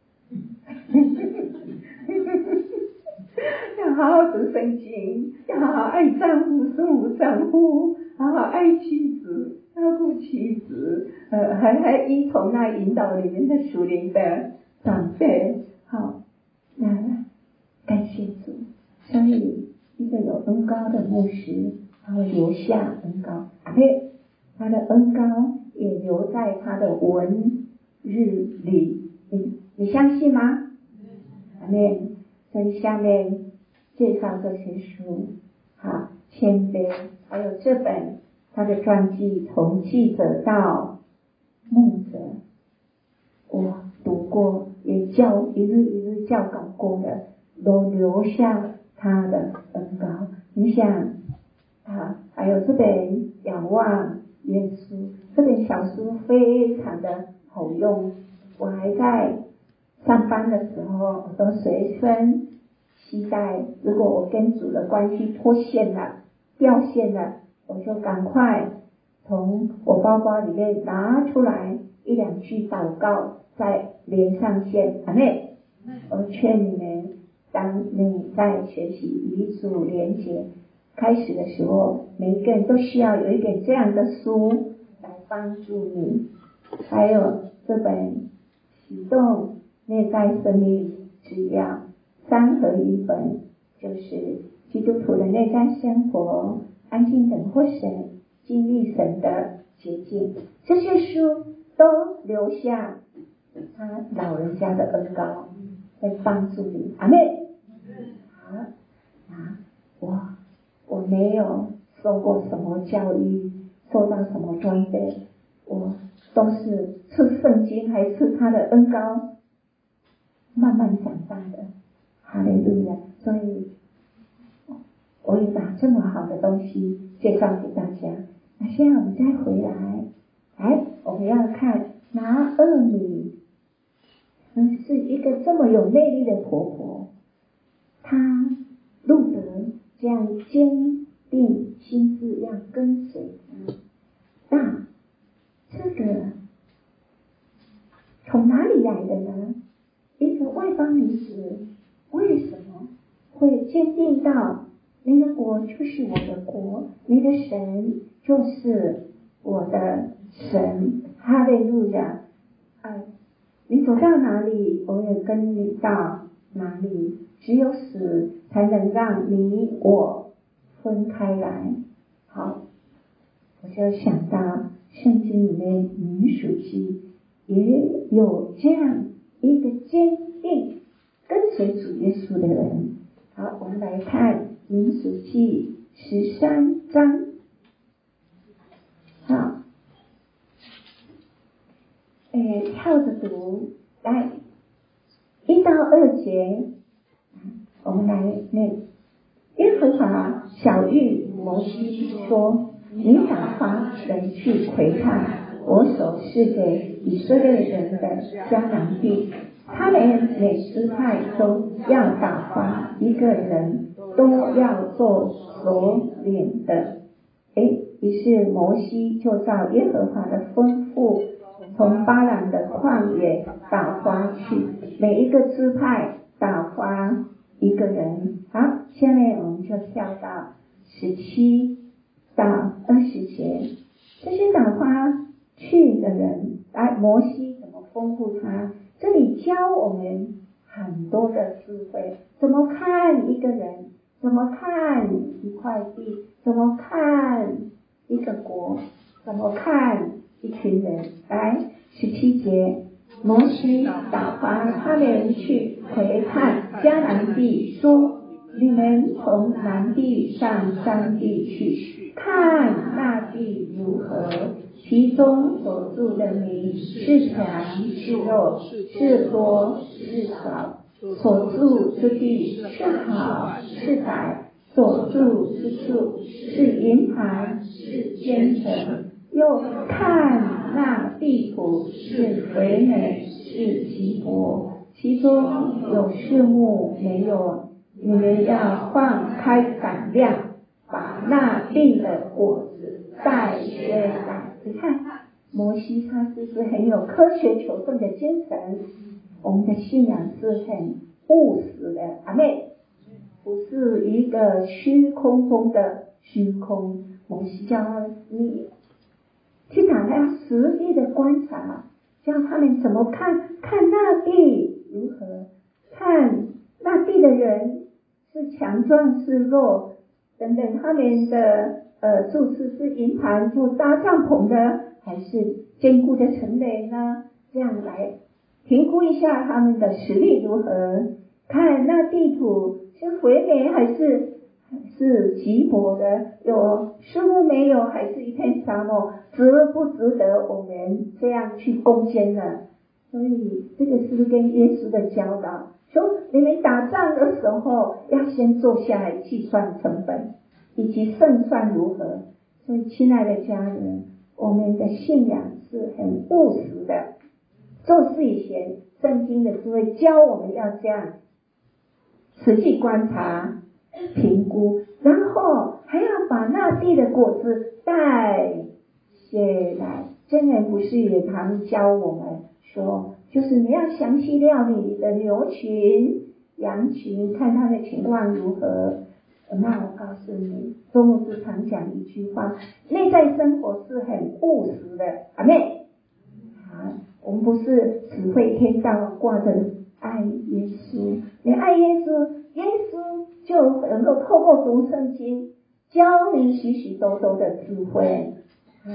要好好读圣经，要好好爱丈夫，顺服丈夫，好好爱妻子，照顾妻子，呃，还还依从那引导里面的属灵的长辈。好，那感谢主。所以一个有恩膏的牧师，他会留下恩膏，阿妹，他的恩膏也留在他的文日里，你你相信吗？阿妹。所以下面介绍这些书，好，谦卑，还有这本他的传记，从记者到牧者，我读过，也教一日一日教稿过的，都留下他的恩膏。你想啊，还有这本仰望耶稣，这本小书非常的好用，我还在上班的时候，我都随身期待，如果我跟主的关系脱线了、掉线了，我就赶快从我包包里面拿出来一两句祷告，再连上线。阿妹， 我劝你们，当你在学习与主连结开始的时候，每一个人都需要有一本这样的书来帮助你。还有这本启动内在生命之钥三合一本，就是基督徒的内在生活，安静等候神，经历神的捷径。这些书都留下他老人家的恩膏，会帮助你。阿妹，好啊，我我没有受过什么教育，受到什么装备，我都是吃圣经还吃他的恩膏慢慢长大的。哈利路亚！所以我也把这么好的东西介绍给大家。那现在我们再回来，来，我们要看拿俄米，嗯，是一个这么有魅力的婆婆，她路德这样坚定心志要跟随她。那这个从哪里来的呢？一个外邦女子为什么会坚定到你的国就是我的国，你的神就是我的神？哈利路亚！呃，你走到哪里，我也跟你到哪里。只有死才能让你我分开来。好，我就想到圣经里面民数记也有这样一个坚定跟随主耶稣的人。好，我们来看民数记十三章。好，诶，跳着读，来一到二节，我们来念。耶和华晓谕摩西说：你打发人去窥探我所赐给以色列人的迦南地，他们每支派都要打发一个人，都要做首领的。诶，于是摩西就照耶和华的吩咐，从巴兰的旷野打发去，每一个支派打发一个人。好，下面我们就跳到十七到二十节。这些打发去的人，来，摩西怎么吩咐他？这里教我们很多的智慧，怎么看一个人，怎么看一块地，怎么看一个国，怎么看一群人。来，十七节，摩西打发他们去窥探迦南地，说：你们从南地上山地去，看那地如何，其中所住的民是强是弱，是多是少，所住之地是好是歹，所住之处是营盘是坚城。又看那地图是肥美是瘠薄，其中有树木没有，你们要放开胆量，把那地的果子带些来。你看摩西他是不是很有科学求证的精神？我们的信仰是很务实的，阿妹，不是一个虚空中的虚空。摩西叫他你去打开实地的观察，教他们怎么看看那地如何，看那地的人是强壮是弱等等，他们的呃住处是营盘就搭帐篷的，还是坚固的城垒呢？这样来评估一下他们的实力如何，看那地图是肥美还是是瘠薄的，有树木没有，还是一片沙漠，值不值得我们这样去攻坚呢？所以这个是不是跟耶稣的教导说，你们打仗的时候要先坐下来计算成本以及胜算如何？所以亲爱的家人，我们的信仰是很务实的，做事以前圣经的智慧教我们要这样实际观察评估，然后还要把那地的果子带下来。真人不是也常教我们说， 就是你要详细料理你的牛群、羊群，看它的情况如何。那我告诉你，周牧师常讲一句话：内在生活是很务实的，阿妹。啊，我们不是只会天道挂着爱耶稣，你爱耶稣，耶稣就能够透过读圣经教你许许多多的智慧。啊，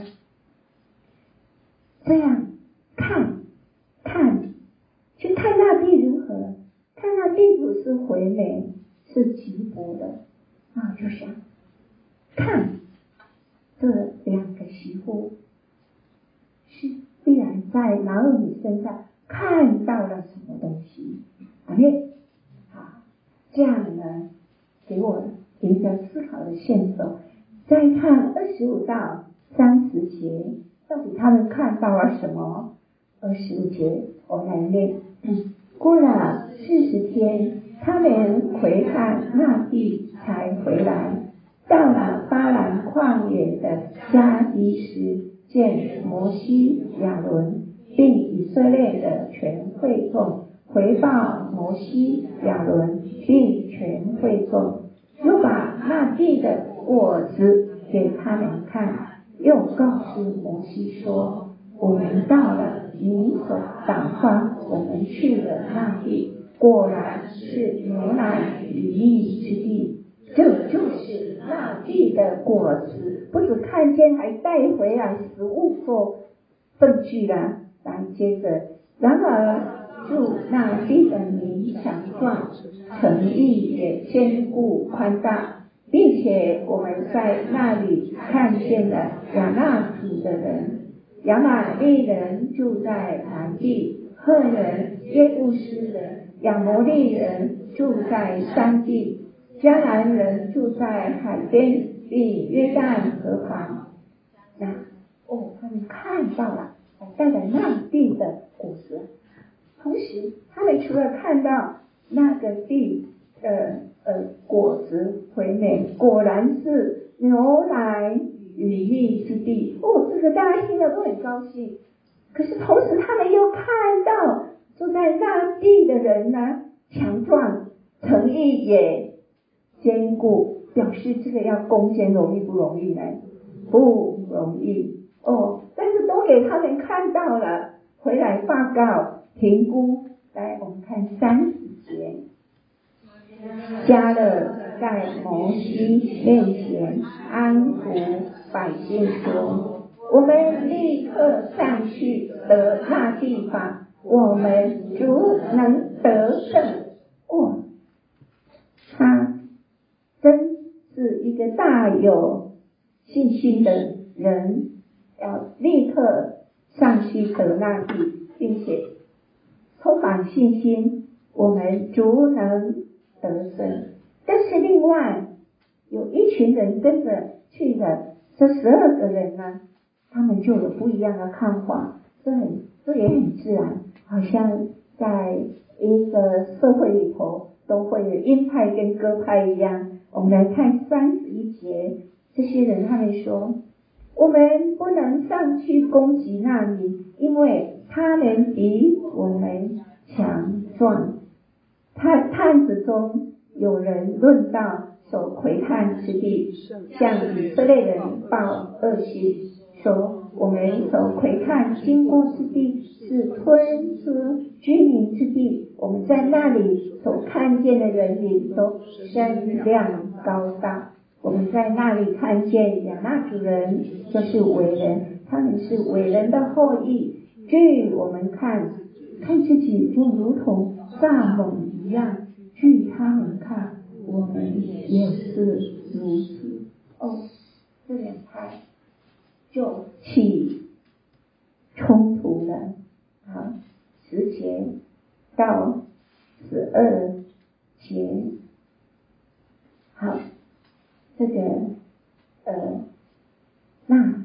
这样看看去看那地如何，看那地不是回美，是吉薄的。那我就想看这两个媳妇是必然在拿俄米身上看到了什么东西。阿妹，好，这样呢给我一个思考的线索。再看二十五到三十节，到底他们看到了什么？二十五节我们来念。嗯，过了四十天，他们回看那地才回来，到了巴兰旷野的加迪时，见摩西、亚伦并以色列的全会众，回报摩西、亚伦并全会众，又把那地的果子给他们看，又告诉摩西说：我们到了你所打发我们去的那地，果然是牛奶与蜜之地，这就是那地的果子。不只看见，还带回来食物做证据啦。来，接着，然而住那地的民强壮，城邑也坚固宽大，并且我们在那里看见了亚纳族的人。亚玛利人住在南地，赫人、耶布斯人、亚摩利人住在山地，迦南人住在海边，并约旦河旁。那哦，他们看到了带着那地的果实，同时他们除了看到那个地的呃果子回美，果然是牛奶与蜜之地。哦，这个大家听了都很高兴。可是同时他们又看到住在那地的人呢强壮，城邑也坚固，表示这个要攻坚容易不容易呢？不容易哦。但是都给他们看到了，回来报告评估。来，我们看三十节。迦勒在摩西面前安抚百姓说：我们立刻上去得那地方，我们足能得胜。哇，他真是一个大有信心的人，要立刻上去得那地，并且充满信心，我们足能得胜。但是另外有一群人跟着去的，这十二个人呢，他们就有不一样的看法。这很这也很自然，好像在一个社会里头都会有鹰派跟鸽派一样。我们来看三十一节，这些人他们说：我们不能上去攻击那里，因为他们比我们强壮。探探子中有人论到守窥探之地，向以色列人报恶信，说：我们守窥探经过之地是吞吃居民之地，我们在那里所看见的人民都身量高大。我们在那里看见亚纳族人，就是伟人，他们是伟人的后裔。据我们看，看自己就如同蚱蜢一样，据他们看，我们也是如此。哦，这两派就起冲突了。好，十节到十二节。好，这个呃，那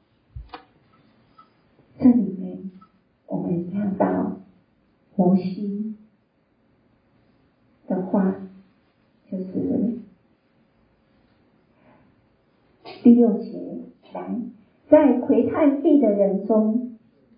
这里面我们看到摩西的话，就是第六节，来，在窥探地的人中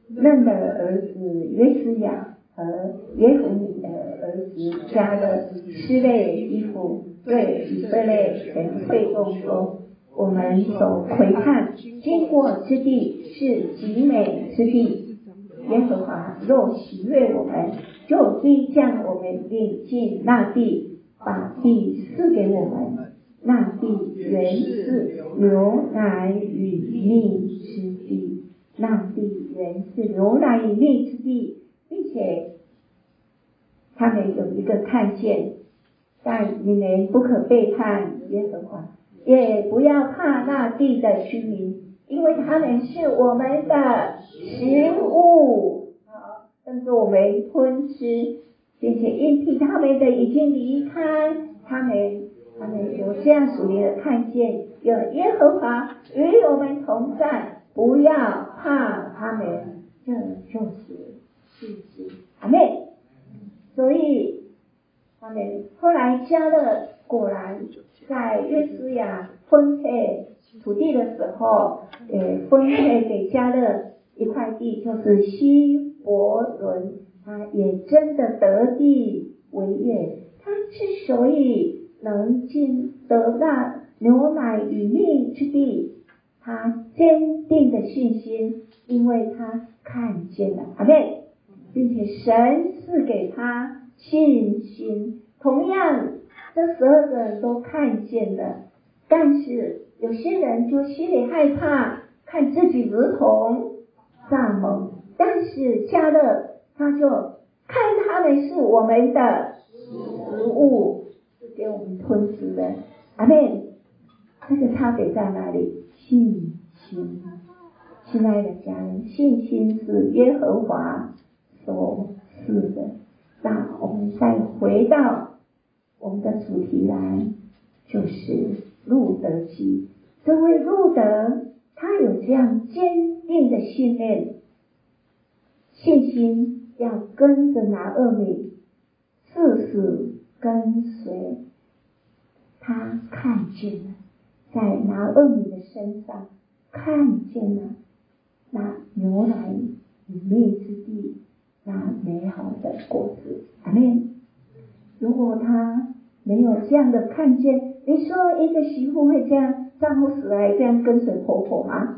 嫩的儿子约书亚和耶孚尼的儿子迦勒施类衣服，对以色列全会众说：我们所窥探经过之地是极美之地，耶和华若喜悦我们，就必将我们领进那地，把地赐给我们。那地原是牛奶与蜜之地，那地原是牛奶与蜜之地，并且他们有一个看见，但你们不可背叛耶和华，也不要怕那地的居民，因为他们是我们的食物，好，跟着我们吞吃，并且应替他们的已经离开，他们他们有这样属灵的看见，有耶和华与我们同在，不要怕他们，这就是事实。阿们。所以他们后来迦勒果然在约书亚分配土地的时候，呃，分配给迦勒一块地，就是希伯伦，他也真的得地为业。他之所以能进得那牛奶与蜜之地，他坚定的信心，因为他看见了，阿们，并且神赐给他信心。同样这十二个人都看见了，但是有些人就心里害怕，看自己如同蚱蜢，但是迦勒他就看他们是我们的食物，给我们吞食的。阿们。这个差别在哪里？信心。亲爱的家人，信心是耶和华所赐的。那我们再回到我们的主题来，就是路德记。这位路德他有这样坚定的信念，信心要跟着拿俄米誓死跟随。他看见了，在拿俄米的身上看见了那牛奶与蜜之地，那美好的果子。阿们。如果他没有这样的看见，你说一个媳妇会这样，丈夫死来这样跟随婆婆吗？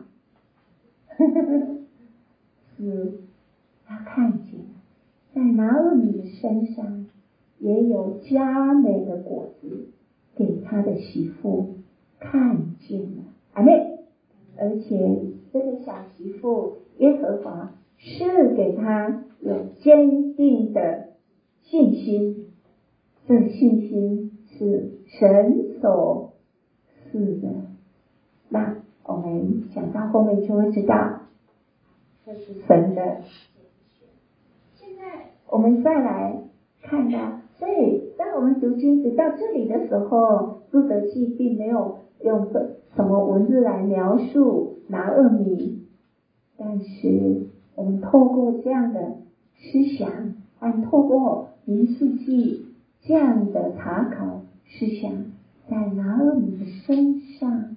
是，他看见了，在拿俄米的身上也有佳美的果子，给他的媳妇看见了。阿们。而且这个小媳妇耶和华是给他有坚定的信心，这信心是神所赐的。那我们讲到后面就会知道这是神的。现在我们再来看到，所以当我们读经读到这里的时候，路德记并没有用什么文字来描述拿俄米，但是我们透过这样的思想，和透过民数记这样的查考思想，在拿俄米的身上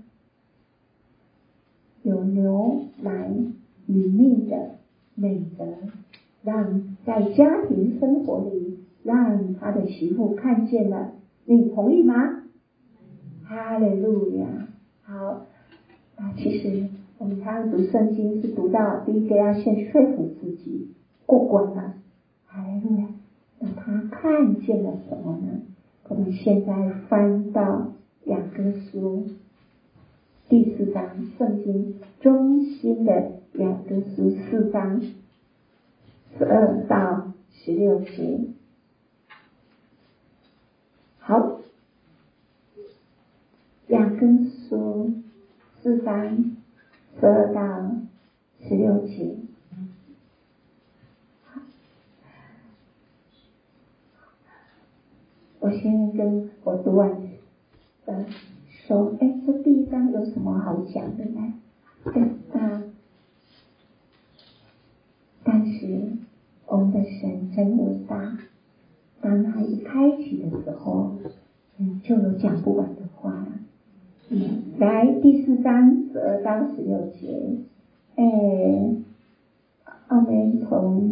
有牛奶与蜜的美德，让在家庭生活里让他的媳妇看见了。你同意吗？哈利路亚。好，啊，其实我们常常读圣经是读到第一个要先说服自己过关了，哈利路亚。那他看见了什么呢？我们现在翻到雅各书第四章，圣经中心的雅各书四章十二到十六节。好，雅各书四章十二到十六节。我先跟我读完的说，哎，这第一章有什么好讲的呢？对啊，但是我们的神真伟大，当他一开启的时候，嗯，就有讲不完的话了。嗯，来第四章十二到十六节，哎， 阿弥陀。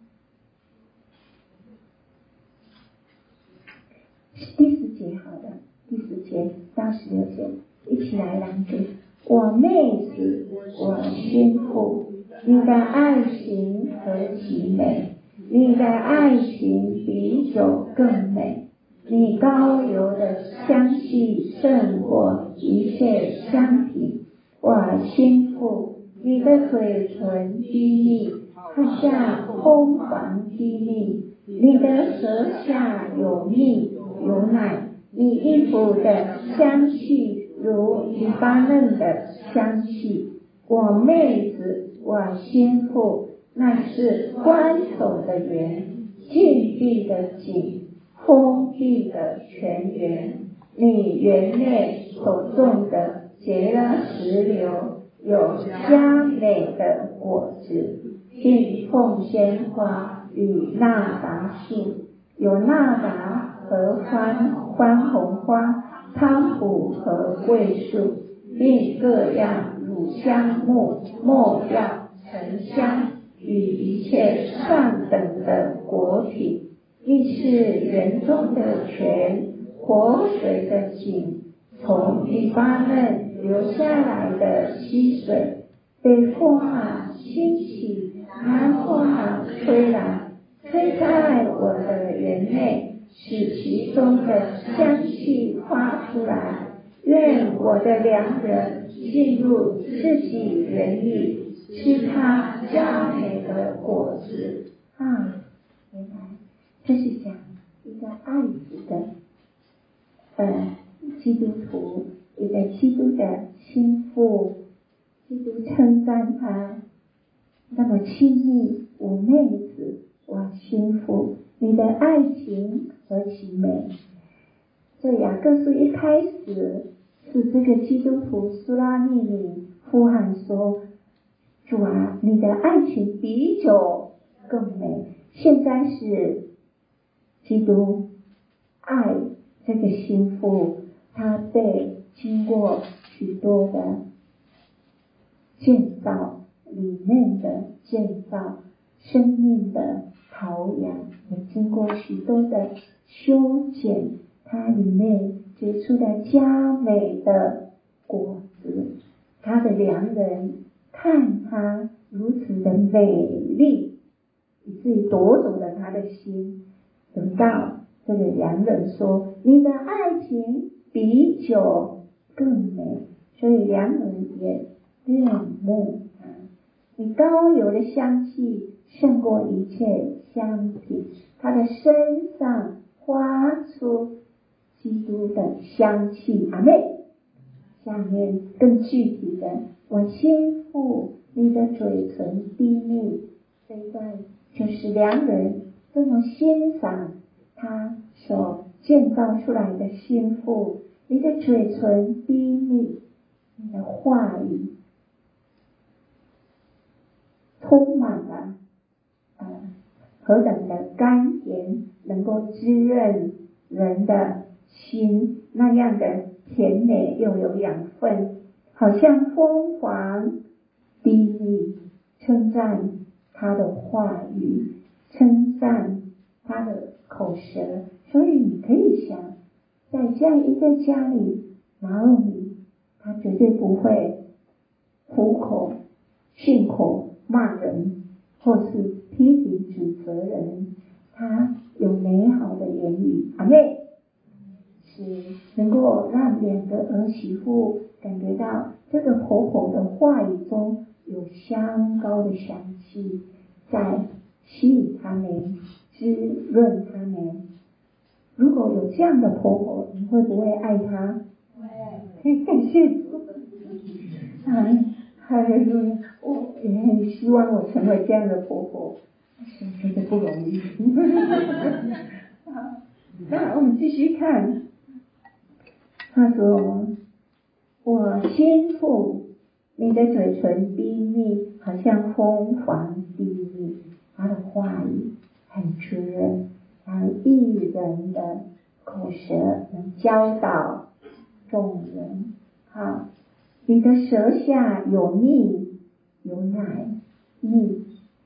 第十节好了，第十节到十六节，一起来朗读。我妹子，我心腹，你的爱情何其美！你的爱情比酒更美，你高油的香气胜过一切香品。我心腹，你的嘴唇滴蜜，它像蜂房滴蜜，你的舌下有蜜有奶，你衣服的香气如黎巴嫩的香气。我妹子，我心腹，那是关守的园，禁闭的井，封闭的泉源。你园内所种的结了石榴，有佳美的果子，并凤仙花与纳达树，有纳达和欢欢红花、汤蒲和桂树，并各样乳香木、没药、沉香与一切上等的果品。亦是园中的泉，活水的井，从黎巴嫩流下来的溪水，北风啊兴起，南风啊吹来，吹在我的园内，使其中的香气发出来。愿我的良人进入自己园里，吃他佳美的果子。啊，原来这是讲一个爱子的呃基督徒，一个基督的心腹，基督称赞他那么亲密。我妹子，我心腹，你的爱情何其美！这雅各书一开始是这个基督徒苏拉密尼呼喊说：主啊，你的爱情比酒更美。现在是基督爱这个心腹，他被经过许多的建造，里面的建造，生命的陶养，也经过许多的修剪，它里面结出了佳美的果子。他的良人看他如此的美丽，以至于夺走了他的心。等到这个良人说：你的爱情比酒更美，所以良人也恋慕他。你高油的香气胜过一切香品，他的身上发出基督的香气。阿妹，下面更具体的，我心腹，你的嘴唇滴蜜。这一段就是良人这么欣赏他所建造出来的心腹。你的嘴唇滴蜜，你的话语充满了呃何等的甘甜，能够滋润人的心，那样的甜美又有养分，好像蜂房滴蜜。称赞他的话语，称赞他的口舌。所以你可以想，在这样一个家里，拿俄米他绝对不会虎口训口骂人，或是批评指责人，他有美好的言语。阿妹，是能够让两个儿媳妇感觉到这个婆婆的话语中有香膏的香气，在吸引他们，滋润他们。如果有这样的婆婆，你会不会爱她？会。感谢主。啊，哈利路亚！我也很希望我成为这样的婆婆，但是我觉得不容易。好，那我们继续看。他说：我心腹，你的嘴唇滴蜜，好像蜂房滴蜜。他的话语很滋润，让艺人的口舌能教导众人。好，你的舌下有蜜有奶，蜜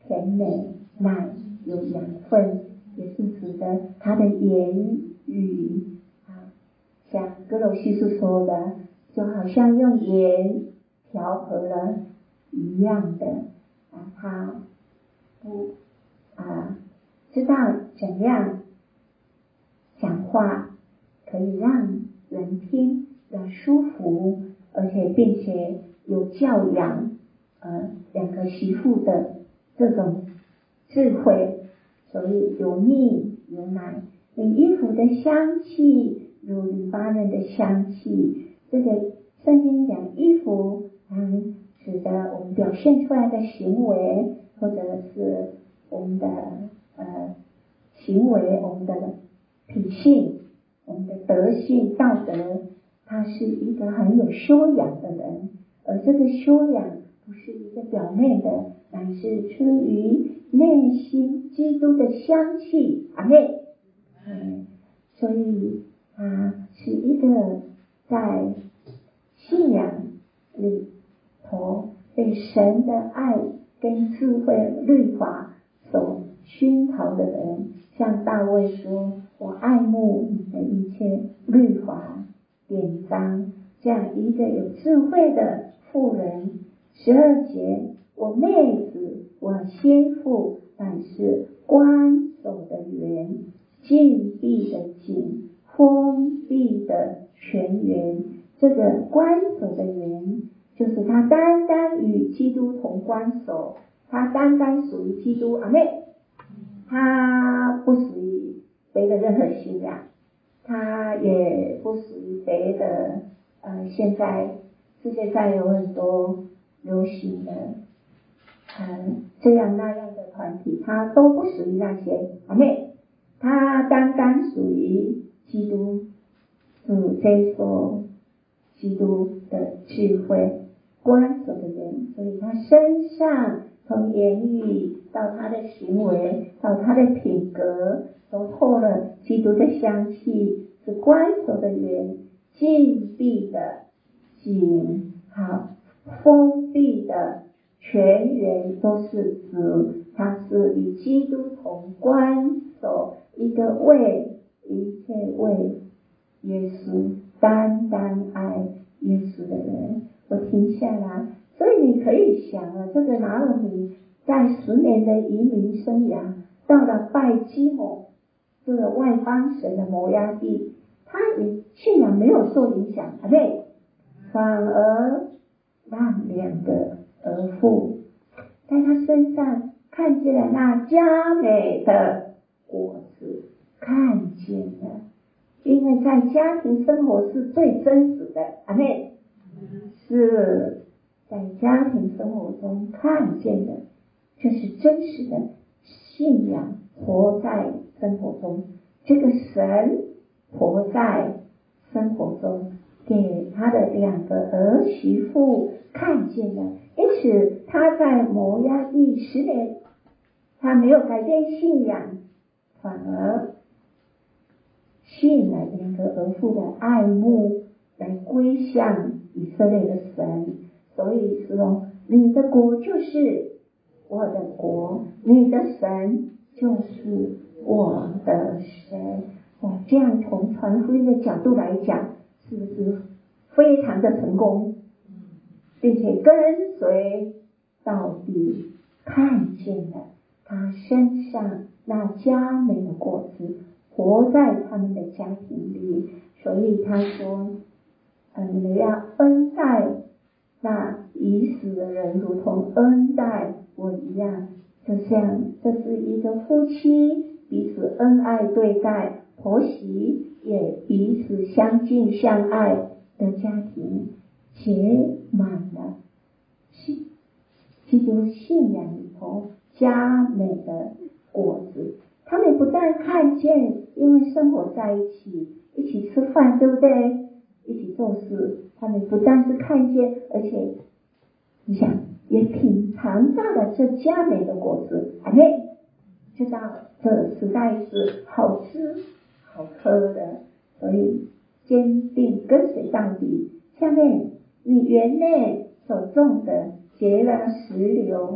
甜美，奶有养分，也是指的他的言语啊，像哥罗西书说的，就好像用盐调和了一样的啊，他不啊知道怎样讲话可以让人听得舒服，而且并且有教养呃两个媳妇的这种智慧，所以有蜜有奶。你衣服的香气如黎巴嫩的香气，这个圣经讲衣服嗯指的我们表现出来的行为，或者是我们的呃行为，我们的品性，我们的德性道德，他是一个很有修养的人，而这个修养不是一个表面的，乃是出于内心基督的香气。阿妹，嗯，所以他是一个在信仰里头被神的爱跟智慧律法所熏陶的人，像大卫说，我爱慕你的一切律法典章，这样一个有智慧的妇人。十二节，我妹子，我先父，但是关守的园，禁闭的井，封闭的泉源。这个关守的园，就是他单单与基督同关守，他单单属于基督。阿妹，他不属于别的任何信仰，他也不属于别的呃，现在世界上有很多流行的呃这样那样的团体，他都不属于那些。阿妹，他单单属于基督，主这说基督的智慧关守的人，所以他身上从言语到他的行为到他的品格都透了基督的香气，是关守的人，禁闭的井，好，封闭的泉源，都是指他是与基督同关守，一个为一切为耶稣单单爱耶稣的人。我停下来，所以你可以想啊，这个拿俄米在十年的移民生涯，到了拜基摩这个外邦神的摩押地，他也信仰没有受影响，对不对？反而让两个儿妇在他身上看见了那佳美的果子，看见了，因为在家庭生活是最真实的。阿妹，是在家庭生活中看见的，这是真实的信仰活在生活中，这个神活在生活中，给他的两个儿媳妇看见了。因此他在摩押地十年，他没有改变信仰，反而吸引了两个儿妇的爱慕，来归向以色列的神。所以说，你的国就是我的国，你的神就是我的神。哦，这样从传福音的角度来讲，是不是非常的成功，并且跟随到底，看见了他身上那佳美的果子，活在他们的家庭里。所以他说呃，你们要恩待那已死的人，如同恩待我一样。就像这是一个夫妻彼此恩爱对待，婆媳也彼此相敬相爱的家庭，结满了信基督信仰里头佳美的果子。他们不但看见，因为生活在一起，一起吃饭，对不对？一起做事，他们不但是看见，而且你想也品尝到了这佳美的果子。阿妹，知道这实在是好吃好喝的，所以坚定跟随到底。下面你园内所种的结了石榴，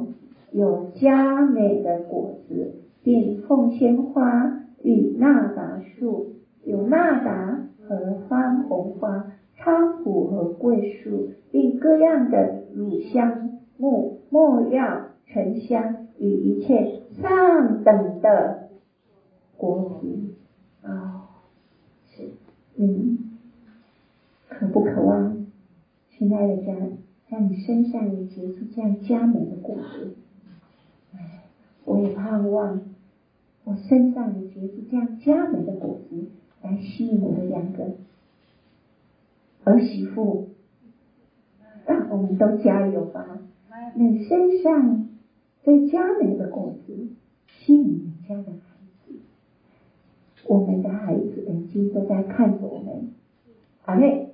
有佳美的果子，并凤仙花与纳达树，有纳达和番红花、菖蒲和桂树，并各样的乳香、木、没药、沉香与一切上等的果子。哦，是你可不渴望，亲爱的家，在你身上也结出这样佳美的果子？我也盼望我身上也结出这样佳美的果子，来吸引我的两个儿媳妇。让我们都加油吧！你身上最佳美的果子，吸引你家的孩子。我们的孩子眼睛都在看着我们。阿妹，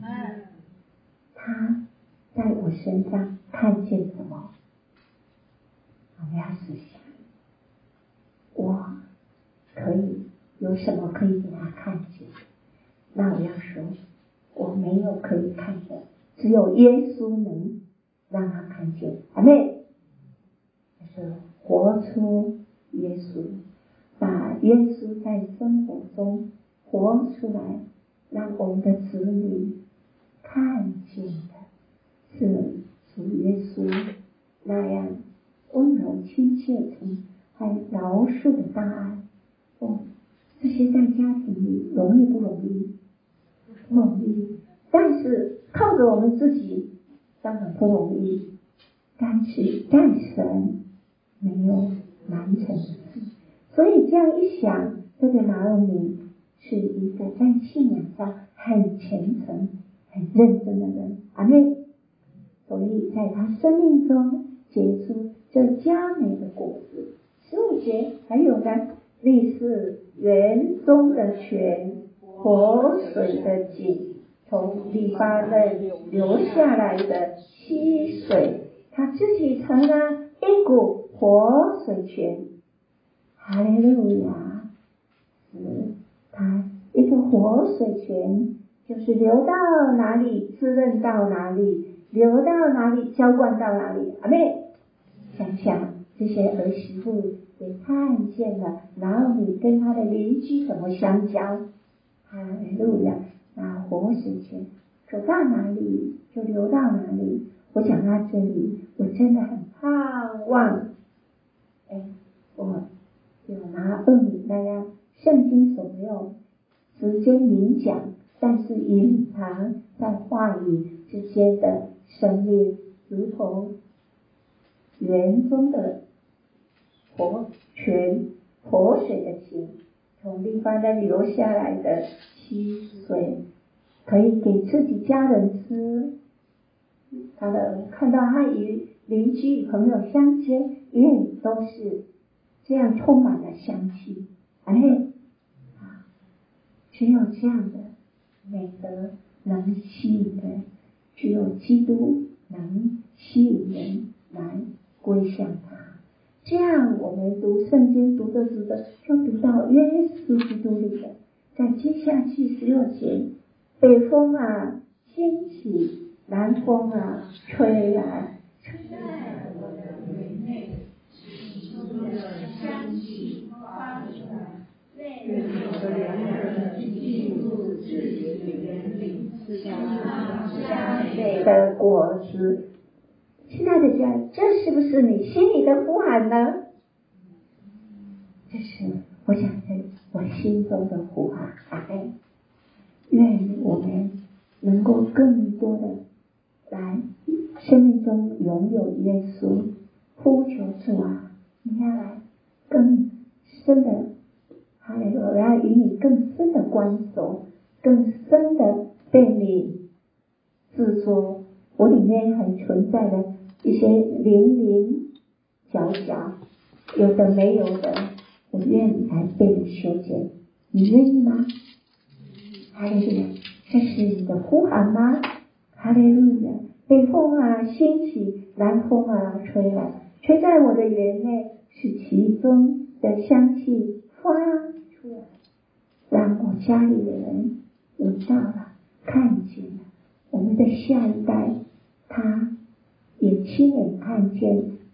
他在我身上看见什么？我们要思想，我可以有什么可以给他看见？那我要说，我没有可以看的，只有耶稣能让他看见。阿妹，就是活出耶稣，把耶稣在生活中活出来，让我们的子女看见的是主耶稣那样温柔亲切还饶恕的大爱。哦，这些在家庭里容易不容易？不容易。但是靠着我们自己当然不容易，但是在神没有难成的事。所以这样一想，这个拿俄米是一个在信仰上很虔诚很认真的人。阿妹，所以在他生命中结出这佳美的果子。十五节还有呢，立是园中的泉，活水的井，从黎巴嫩流下来的溪水，他自己成了一股活水泉。哈利路亚！是他一个活水泉，就是流到哪里滋润到哪里，流到哪里浇灌到哪里。阿妹，想想这些儿媳妇也看见了拿俄米跟他的邻居怎么相交。哈利路亚！那活水泉走到哪里就流到哪里。我讲到这里，我真的很盼望，哎，我有拿俄米那样圣经所没有直接明讲，但是隐藏在话语之间的生命，如同园中的活泉，活水的井，从地方的流下来的溪水，可以给自己家人吃。他的看到他与邻居与朋友相接，也都是这样充满了香气。哎，啊，只有这样的美德能吸引人，只有基督能吸引人来归向他。这样我们读圣经读着读着就读到耶稣基督里了。在接下去十六节，北风啊兴起，南风啊吹来，吹在我的园内，使出的香气发出来，愿我的良人进入自己的园里，吃那佳美的果子。亲爱的家，这是不是你心里的呼喊呢？这是我想对我心中的呼喊。阿们。愿我们能够更多的来生命中拥有耶稣，呼求主啊，你要来更深的，还有我要与你更深的关守，更深的被你制作。我里面还存在的一些零零角角，有的没有的，我愿意来被你修剪，你愿意吗？哈利路亚！这是你的呼喊吗？哈利路亚！北风啊兴起，南风啊吹来，吹在我的园内，使其中的香气发出来，让我家里的人闻到了，看见了。我们的下一代，他也亲眼看见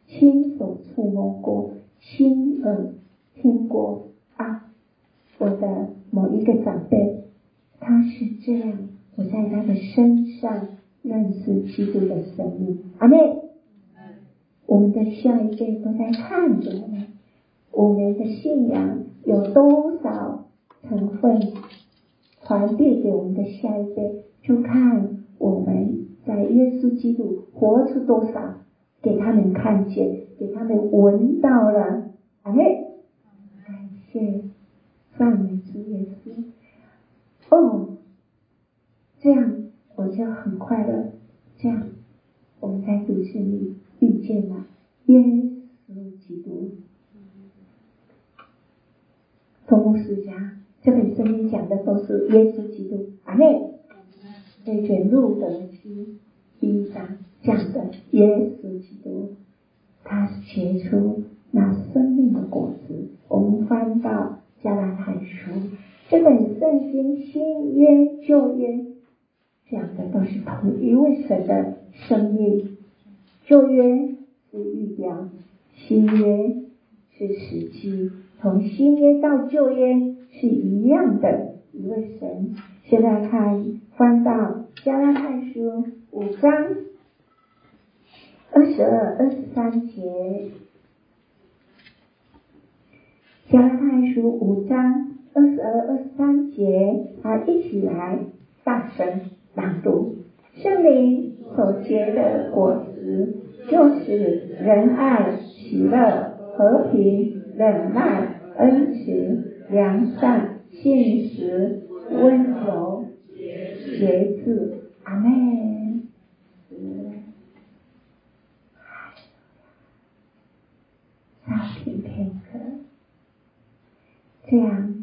亲手触摸过，亲耳听过啊，我的某一个长辈他是这样，我在他的身上认识基督的生命。阿妹，我们的下一辈都在看着我们，我们的信仰有多少成分传递给我们的下一辈，就看我们在耶稣基督活出多少，给他们看见，给他们闻到了。阿妹，感谢赞美主耶稣。哦，这样我就很快乐。这样我们在主心里遇见了耶稣基督。从牧师家这本圣经讲的都是耶稣基督。阿妹，这一卷路得记第一章讲的耶稣基督，他是结出那生命的果子。我们翻到加拉太书，这本圣经新约旧约讲的都是同一位神的生命。旧约是预表，新约是实际，从新约到旧约是一样的一位神。现在看翻到加拉太书五章二十二、二十三节，加拉太书五章二十二、二十三节，啊，一起来大声朗读。圣灵所结的果子，就是仁爱、喜乐、和平、忍耐、恩慈、良善、信实、温柔、节制。阿们。稍停片刻，这样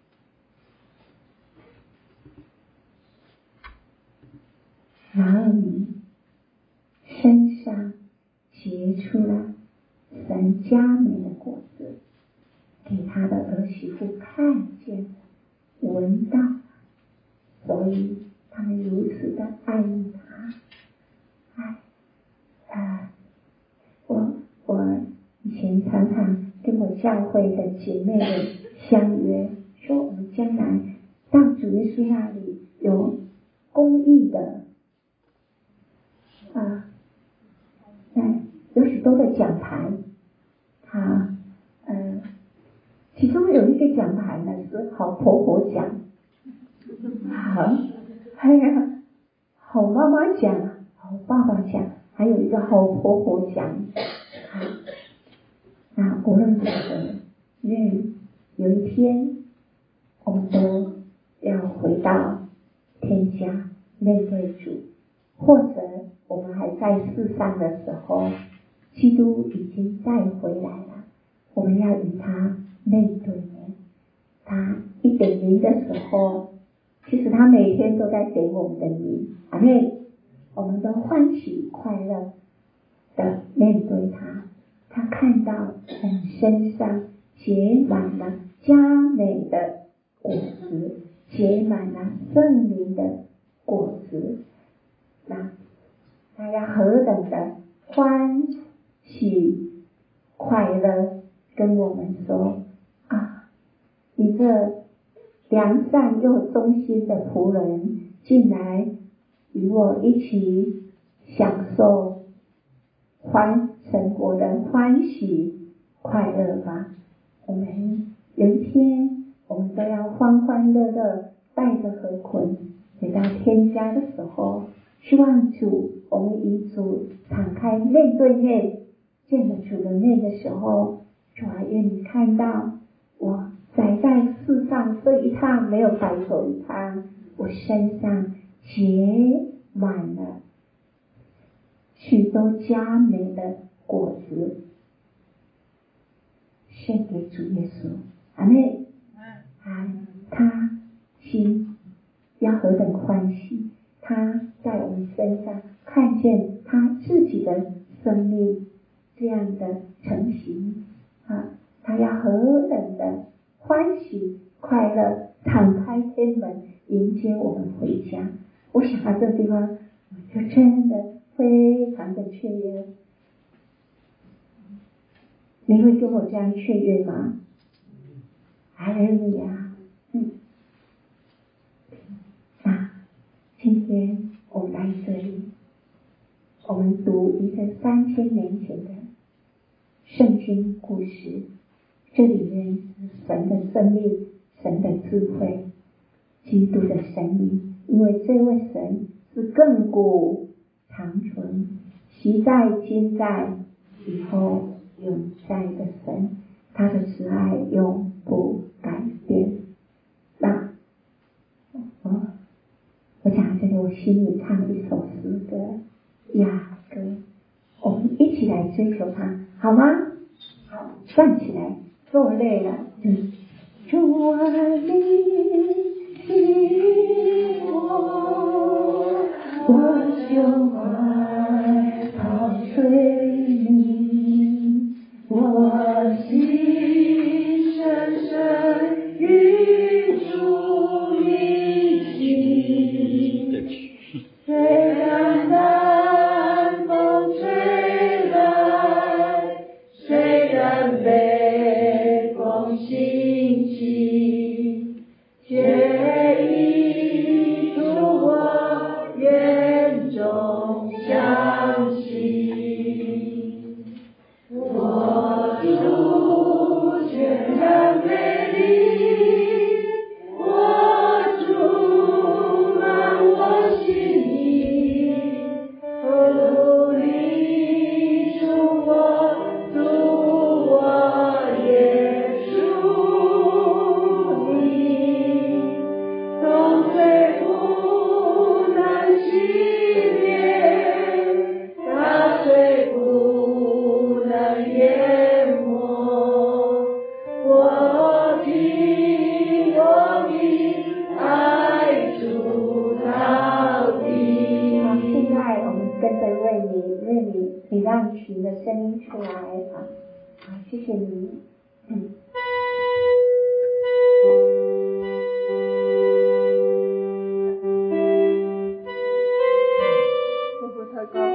然而你身上结出了神佳美的果子，给他的儿媳妇看见闻到，所以他们如此的爱慕他。爱啊，我我以前常常跟我教会的姐妹们相约，说我们将来到主耶稣那里有公益的啊，那有许多的奖牌，啊，呃，其中有一个奖牌呢是好婆婆奖，好，还有好妈妈奖、好爸爸奖，还有一个好婆婆奖。啊，那无论如何，愿有一天我们都要回到天家面对主，或者我们还在世上的时候，基督已经带回来了，我们要与他面对面。他一点名的时候，其实他每天都在点我们的名。阿妹，我们都欢喜快乐的面对他。他看到我们身上结满了佳美的果子，结满了圣灵的果子，那他要何等的欢喜快乐，跟我们说啊，你这良善又忠心的仆人，进来与我一起享受欢神国的欢喜快乐吧。我们有一天我们都要欢欢乐乐带着和捆回到天家的时候，希望主我们与主敞开面对面，见了主的面的时候，主啊，愿你看到我在在世上这一趟没有白走一趟，我身上结满了许多佳美的果子，献给主耶稣。阿妹，啊，他心要何等欢喜，他在我们身上看见他自己的生命这样的成型啊，他要何等的欢喜快乐，敞开天门迎接我们回家。我想到这个地方，我就真的非常的雀跃。 你会跟我这样雀跃吗？哈利路亚！嗯，那今天我们来这里，我们读一个三千年前的圣经故事，这里面是神的生命，神的智慧，基督的生命，因为这位神是亘古长存，昔在今在以后永在的神，他的慈爱永不改变。那我我讲这里，我心里唱一首诗歌，雅歌，我们一起来追求它，好吗？好，站起来，坐累了就主啊，你是我，我就快跑随你，我心深深与主一起，虽然南风吹来，虽然北风兴起，却已出我眼中相信，我主全然美丽，我主满我心意，主你属我，主我也属你，从最不能熄灭，它最不能淹没，我的我的爱主到底。好，现在我们跟着瑞米，瑞米，你让琴的声音出来啊！好，谢谢你。嗯。会不会太高？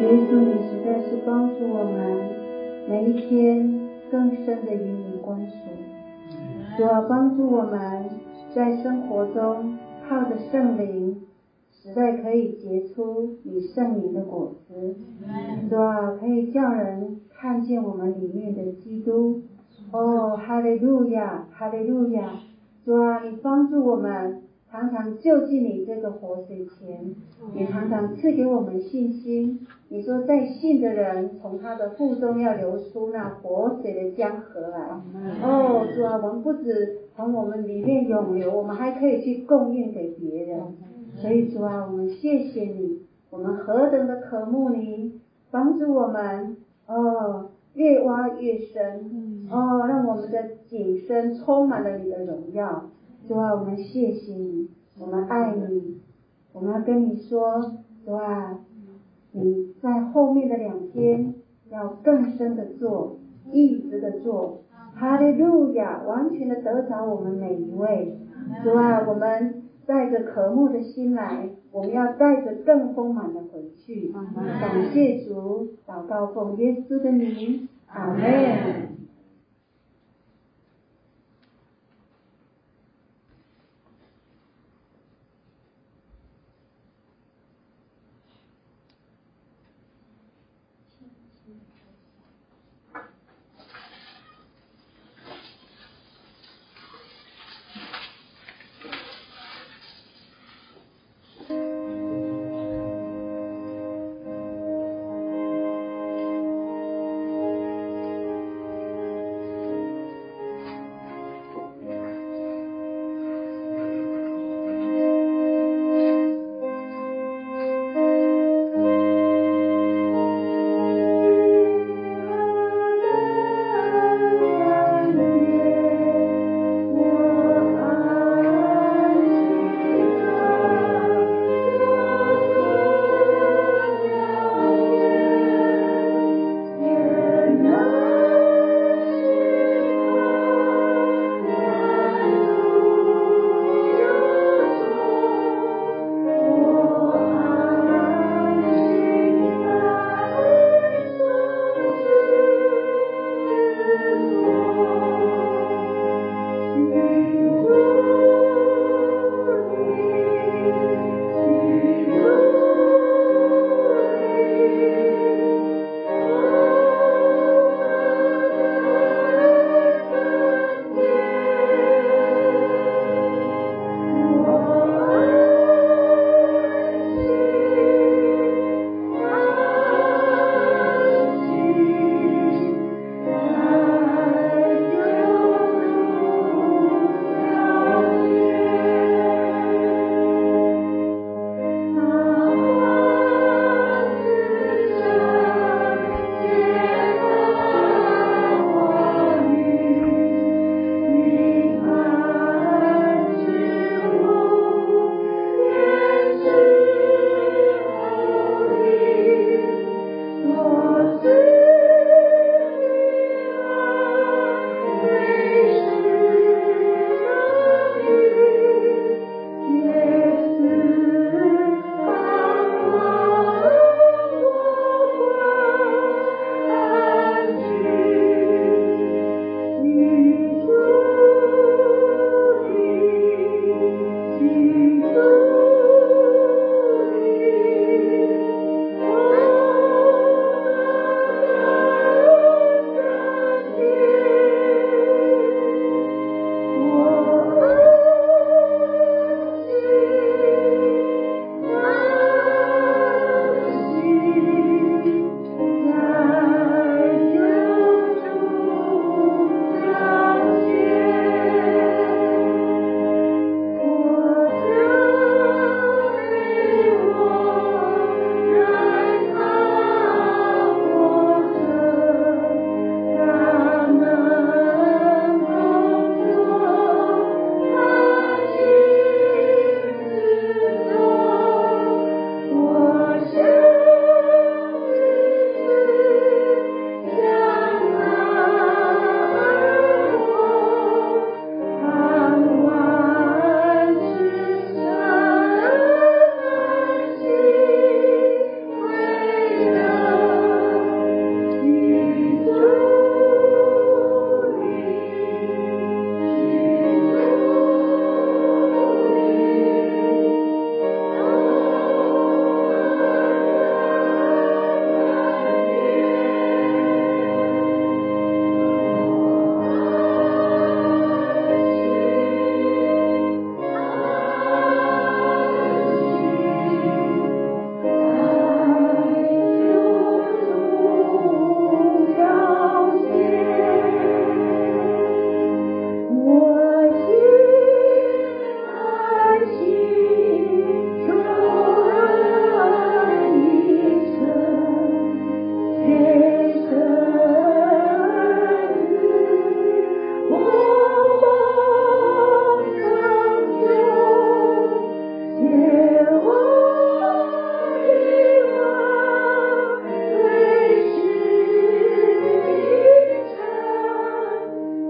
耶稣，你实在是帮助我们每一天更深的与你关属。主啊，帮助我们在生活中靠着圣灵，实在可以结出你圣灵的果子。主啊，可以叫人看见我们里面的基督。哦，哈利路亚，哈利路亚！主啊，你帮助我们常常就近你这个活水前，也常常赐给我们信心。你说在信的人从他的腹中要流出那活水的江河来。哦，主啊，我们不止从我们里面涌流，我们还可以去供应给别人。所以主啊，我们谢谢你，我们何等的渴慕你，帮助我们哦，越挖越深，哦，让我们的井深充满了你的荣耀。主啊，我们谢谢你，我们爱你，我们要跟你说，主啊，你在后面的两天要更深的做，一直的做，哈利路亚，完全的得着我们每一位。主啊，我们带着渴慕的心来，我们要带着更丰满的回去。感谢主，祷告奉耶稣的名，阿们。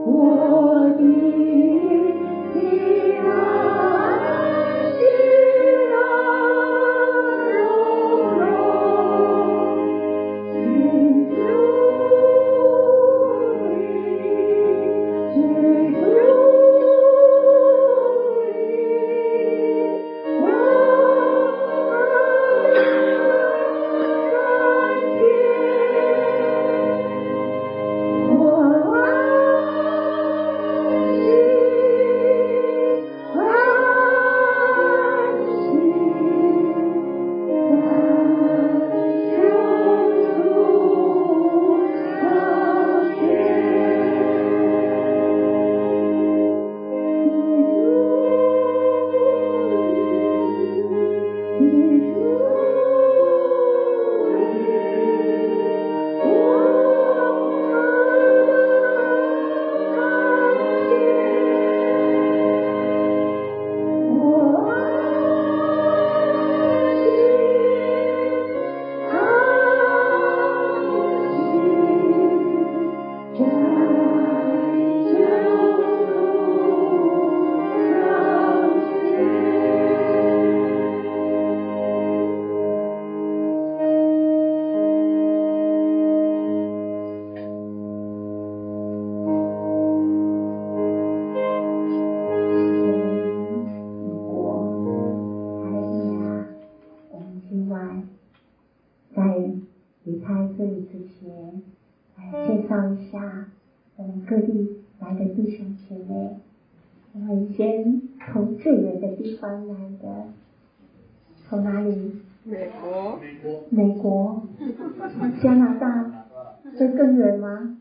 各地来的弟兄姐妹，我们先从最远的地方来的，从哪里？ 美国， 美国， 美国，加拿大，这更远吗？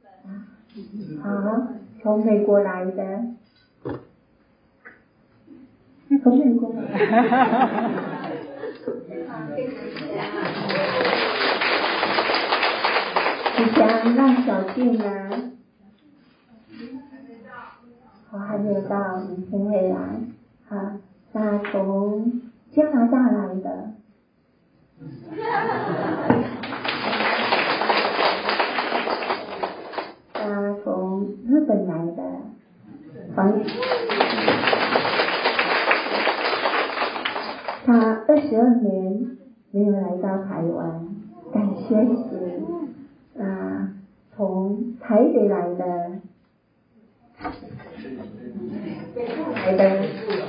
好，从美国来的，从美国来的。你想让小静呢？我还没有到，明天会来。好，那从加拿大来的，那从日本来的，黄他二十二年没有来到台湾，感谢主。那从台北来的，来的，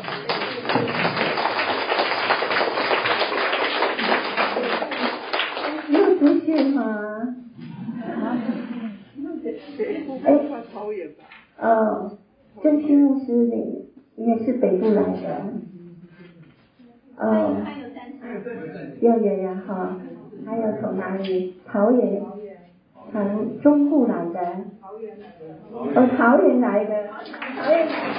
有出现吗？哎， 桃园吧。 哦，真心牧师你应该是北部来的。哦，有有有哈，还有从哪里？桃园。从中部来的，哦，桃园来的，桃园来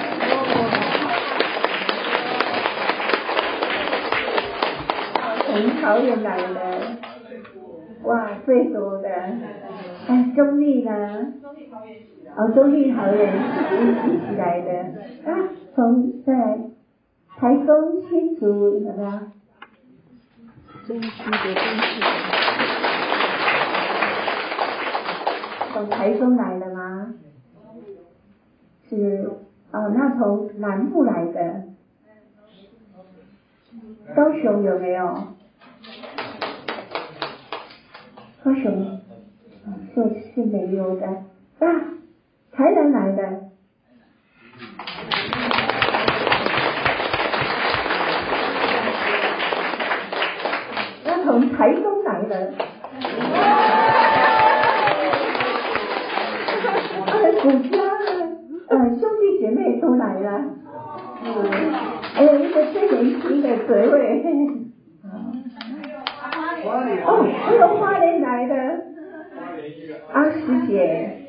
的，从桃园来的，哇，最多的，哎，中立呢？哦，中立桃园一起来的，啊，从在台中新竹有没有？ 中区的中区。 从台中来的吗？是哦，那从南部来的，高雄有没有？高雄，这、嗯、是没有的。啊，台南来的，那从台中来的。古家呃兄弟姐妹都来了，嗯，还有一个最年轻的这位，哦，还有花莲来的阿师姐，